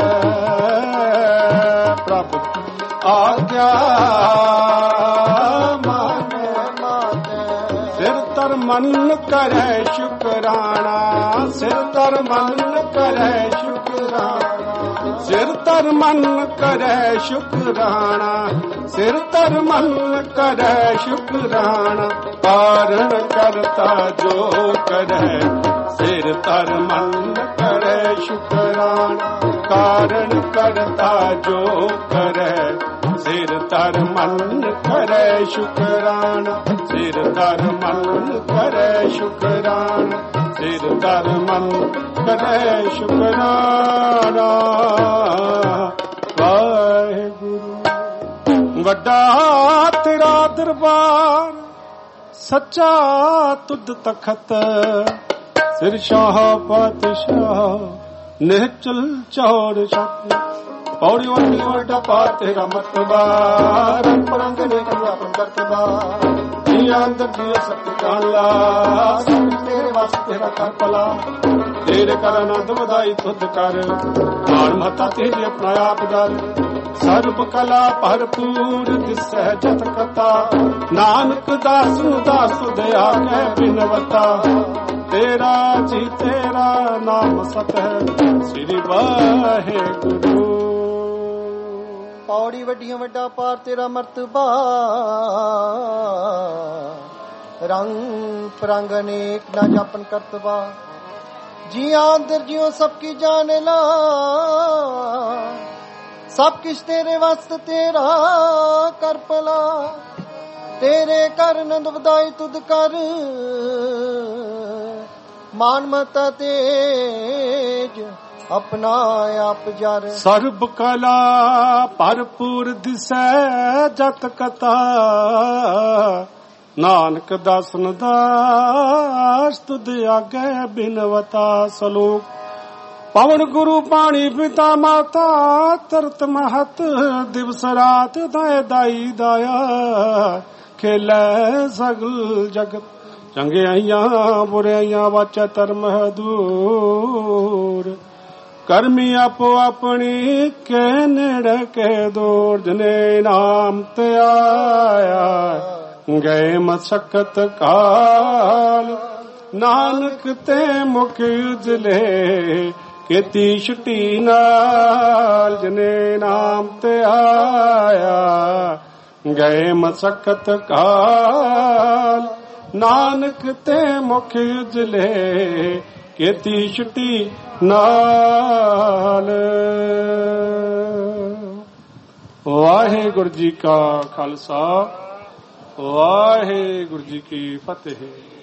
ਪ੍ਰਭ ਕੀ ਆਗਿਆ ਮਾਨੈ ਮਾਥੈ। ਸਿਰ ਧਰ ਮਨ ਕਰੈ ਸ਼ੁਕਰਾਣਾ, ਸਿਰ ਧਰ ਮਨ ਕਰੈ ਸ਼ੁਕਰਾਣਾ, ਸਿਰ ਧਰ ਮਨ ਕਰੈ ਸ਼ੁਕਰਾਣਾ, ਸਿਰ ਧਰ ਮਨ ਕਰੈ ਸ਼ੁਕਰਾਣਾ। ਕਾਰਨ ਕਰਤਾ ਜੋ ਕਰੈ, ਸਿਰ ਧਰ ਮਨ ਕਰੈ ਸ਼ੁਕਰਾਣਾ, ਕਾਰਨ ਕਰਤਾ ਜੋ ਕਰੈ, ਸਿਰ ਧਰ ਮਨ ਕਰੈ ਸ਼ੁਕਰਾਣਾ, ਸਿਰ ਧਰ ਮਨ ਕਰੈ ਸ਼ੁਕਰਾਣਾ, ਸਿਰ ਧਰ ਮਨ ਕਰੈ ਸ਼ੁਕਰਾਣਾ। ਵਾਹਿਗੁਰੂ ਵੱਡਾ ਤੇਰਾ ਦਰਬਾਰ, ਸੱਚਾ ਤੁਧ ਤਖਤ, ਸਿਰ ਸ਼ਾਹ ਪਾਤਸ਼ਾਹ ਨਿਹਚਲ ਚੌੜ ਛੱਤ। ਪੌੜੀ ਵੱਡੀ ਵੱਡਾ ਪਾ ਤੇਰਾ ਮਰਤਬਾ, ਰੰਗ ਪਰੰਗ ਨੇ ਕਿਆ ਆਪਨ ਕਰਤਬਾ। ਜੀਆਂ ਅੰਦਰ ਜੀਓ ਸਤਿ ਜਾਣਲਾ, ਸਭ ਤੇਰੇ ਵਾਸ ਤੇਰਾ ਕਰ ਭਲਾ। ਤੇਰੇ ਕਰ ਆਨੰਦ ਵਧਾਈ ਤੁਧ ਕਰ, ਮਾਣ ਮਹਤਾ ਤੇਰੇ ਆਪਣਾ ਆਪ ਦਰ। ਸਰਬ ਕਲਾ ਭਰਪੂਰ ਦਿਸੈ ਜਤ ਕਤਾ, ਨਾਨਕ ਦਾਸ ਨੂੰ ਦਾਸ ਦਇਆ ਕੈ ਬਿਨਵਤਾ। ਤੇਰਾ ਜੀ ਤੇਰਾ ਨਾਮ ਸਤ ਹੈ, ਸ੍ਰੀ ਵਾਹਿਗੁਰੂ। ਪੌੜੀ ਵੱਡੀਆਂ ਵੱਡਾ ਪਾਰ ਤੇਰਾ ਮਰਤਬਾ, ਰੰਗ ਪ੍ਰੰਗ ਅਨੇਕ ਨਾ ਜਾਪਨ ਕਰਤਬਾ। ਜੀਆਂ ਅੰਦਰ ਜਿਉ ਸਭ ਕੀ ਜਾਣੇ ਲਾ, ਸਭ ਕਿਛ ਤੇਰੇ ਵਾਸਤੇ ਤੇਰਾ ਕਰ ਭਲਾ। ਤੇਰੇ ਕਰ ਨੰਦ ਵਧਾਈ ਤੁਧ ਕਰ, ਮਾਨ ਮਤਾ ਤੇਜ ਆਪਣਾ ਆਪ ਜਰ। ਸਰਬ ਕਲਾ ਭਰਪੂਰ ਦਿਸੈ ਜਤ ਕਤਾ, ਨਾਨਕ ਦਾਸਨ ਦਾਸ ਤੁਧ ਆਗੇ ਬਿਨਵਤਾ। ਸਲੋਕ ਪਵਨ ਗੁਰੂ ਪਾਣੀ ਪਿਤਾ ਮਾਤਾ, ਤਰਤ ਮਹਤ ਦਿਵਸ ਰਾਤ ਦਾਇ ਦਾਈ ਦਾਇਆ। ਖੇਲੇ ਸਗਲ ਜਗਤ ਚੰਗਿਆਈਆਂ ਬੁਰਾਈਆਂ, ਵਾਚੈ ਧਰਮ ਦੂਰ। ਕਰਮੀ ਆਪੋ ਆਪਣੀ ਕੇ ਨੇੜੇ ਕੇ ਦੂਰ। ਜਨੇ ਨਾਮ ਤੇ ਆਇਆ ਗਏ ਮਸਕਤ ਕਾਲ, ਨਾਨਕ ਤੇ ਮੁਖ ਉਜਲੇ ਕੀਤੀ ਛੁੱਟੀ ਨਾਲ। ਜਨੇ ਨਾਮ ਤੇ ਆਇਆ ਗਏ ਮਸਕਤ ਕਾਲ, ਨਾਨਕ ਤੇ ਮੁਖ ਉਜਲੇ ਕੀਤੀ ਛੁੱਟੀ ਨਾਲ। ਵਾਹਿਗੁਰੂ ਜੀ ਕਾ ਖਾਲਸਾ, ਵਾਹਿਗੁਰੂ ਜੀ ਕੀ ਫਤਿਹ।